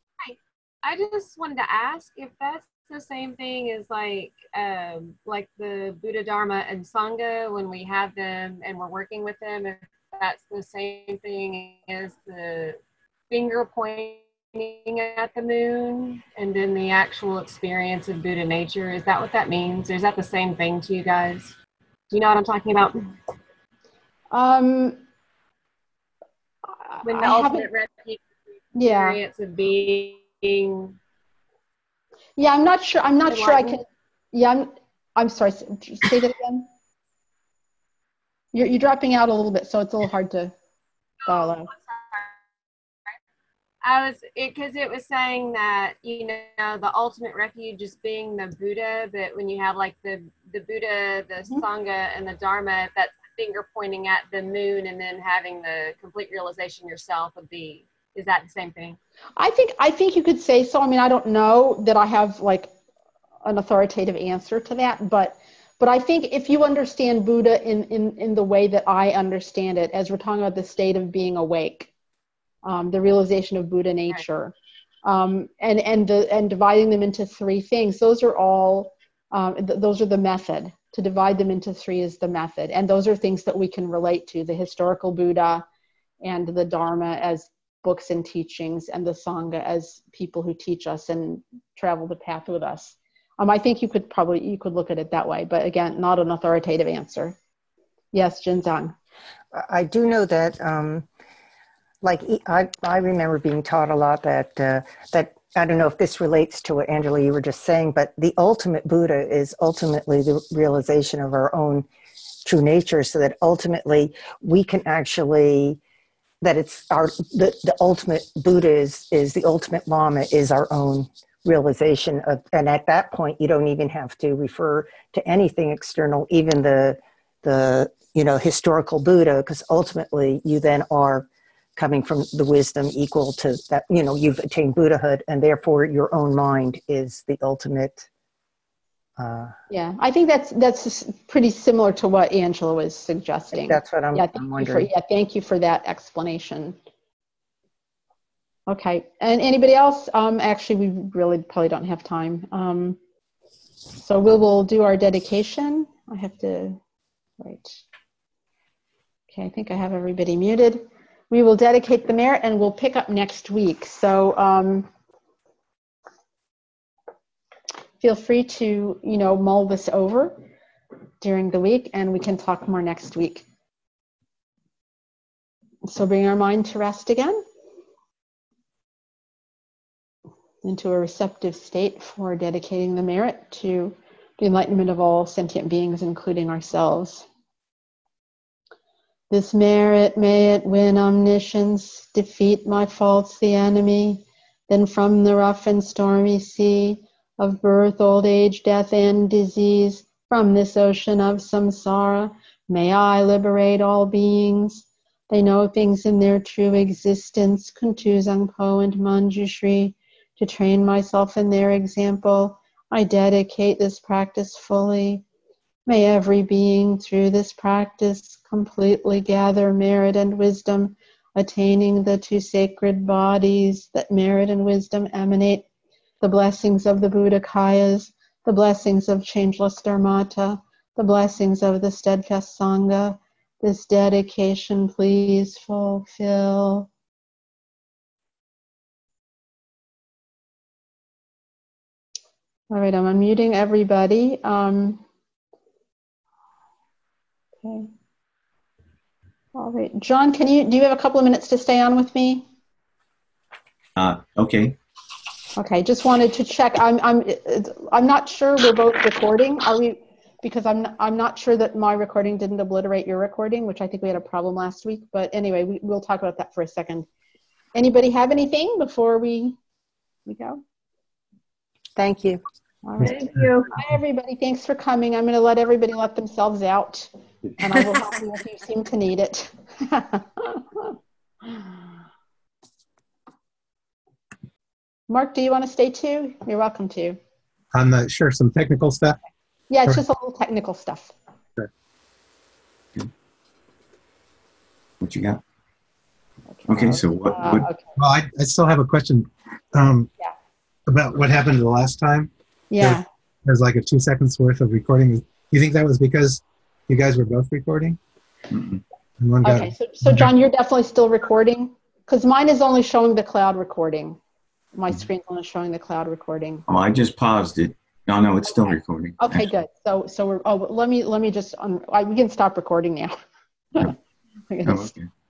I just wanted to ask if that's the same thing as like the Buddha, Dharma, and Sangha when we have them and we're working with them, if that's the same thing as the finger pointing at the moon and then the actual experience of Buddha nature. Is that what that means? Or is that the same thing to you guys? Do you know what I'm talking about? When the ultimate refuge experience of being. Yeah, I'm not sure I can. Yeah, I'm sorry. Say that again. You're dropping out a little bit, so it's a little hard to follow. Because it was saying that, the ultimate refuge is being the Buddha, but when you have like the Buddha, the Sangha, and the Dharma, that's the finger pointing at the moon and then having the complete realization yourself of is that the same thing? I think you could say so. I mean, I don't know that I have like an authoritative answer to that, but I think if you understand Buddha in the way that I understand it, as we're talking about the state of being awake, the realization of Buddha nature, and dividing them into three things, those are all, those are the method. To divide them into three is the method. And those are things that we can relate to, the historical Buddha and the Dharma as books and teachings, and the Sangha as people who teach us and travel the path with us. I think you could look at it that way, but again, not an authoritative answer. Yes, Jinzang. I do know that, I remember being taught a lot that I don't know if this relates to what Angela you were just saying, but the ultimate Buddha is ultimately the realization of our own true nature, so that ultimately we can actually, that it's the ultimate Buddha is the ultimate Lama is our own realization of, and at that point you don't even have to refer to anything external, even the historical Buddha, because ultimately you then are coming from the wisdom equal to that, you've attained Buddhahood, and therefore your own mind is the ultimate. Yeah, I think that's pretty similar to what Angela was suggesting. That's what I'm wondering. Thank you for that explanation. Okay, and anybody else? Actually, we really probably don't have time. So we will do our dedication. I have to, right. Okay, I think I have everybody muted. We will dedicate the merit and we'll pick up next week. So feel free to, mull this over during the week, and we can talk more next week. So bring our mind to rest again, into a receptive state for dedicating the merit to the enlightenment of all sentient beings, including ourselves. This merit, may it win omniscience, defeat my faults the enemy, then from the rough and stormy sea of birth, old age, death, and disease, from this ocean of samsara, may I liberate all beings. They know things in their true existence, Kuntu, Zangpo, and Manjushri. To train myself in their example, I dedicate this practice fully. May every being through this practice completely gather merit and wisdom, attaining the two sacred bodies that merit and wisdom emanate, the blessings of the Buddhakayas, the blessings of changeless Dharmata, the blessings of the steadfast Sangha. This dedication please fulfill. All right, I'm unmuting everybody. Okay. All right, John, do you have a couple of minutes to stay on with me? Okay. Okay, just wanted to check. I'm not sure we're both recording. Are we? Because I'm not sure that my recording didn't obliterate your recording, which I think we had a problem last week. But anyway, we'll talk about that for a second. Anybody have anything before we go? Thank you. All right. Thank you. Hi, everybody. Thanks for coming. I'm going to let everybody let themselves out, and I will help you if you seem to need it. Mark, do you want to stay too? You're welcome to. Sure, some technical stuff. Yeah, it's just a little technical stuff. Sure. What you got? Okay, so what? Okay. Well, I still have a question about what happened the last time. Yeah. There's like a 2 seconds worth of recording. Do you think that was because you guys were both recording? Mm-mm. And one guy, Okay, so John, you're definitely still recording? Because mine is only showing the cloud recording. My screen's only showing the cloud recording. Oh, I just paused it. No, it's still recording. Okay, good. So we're, let me just, we can stop recording now. Oh, okay.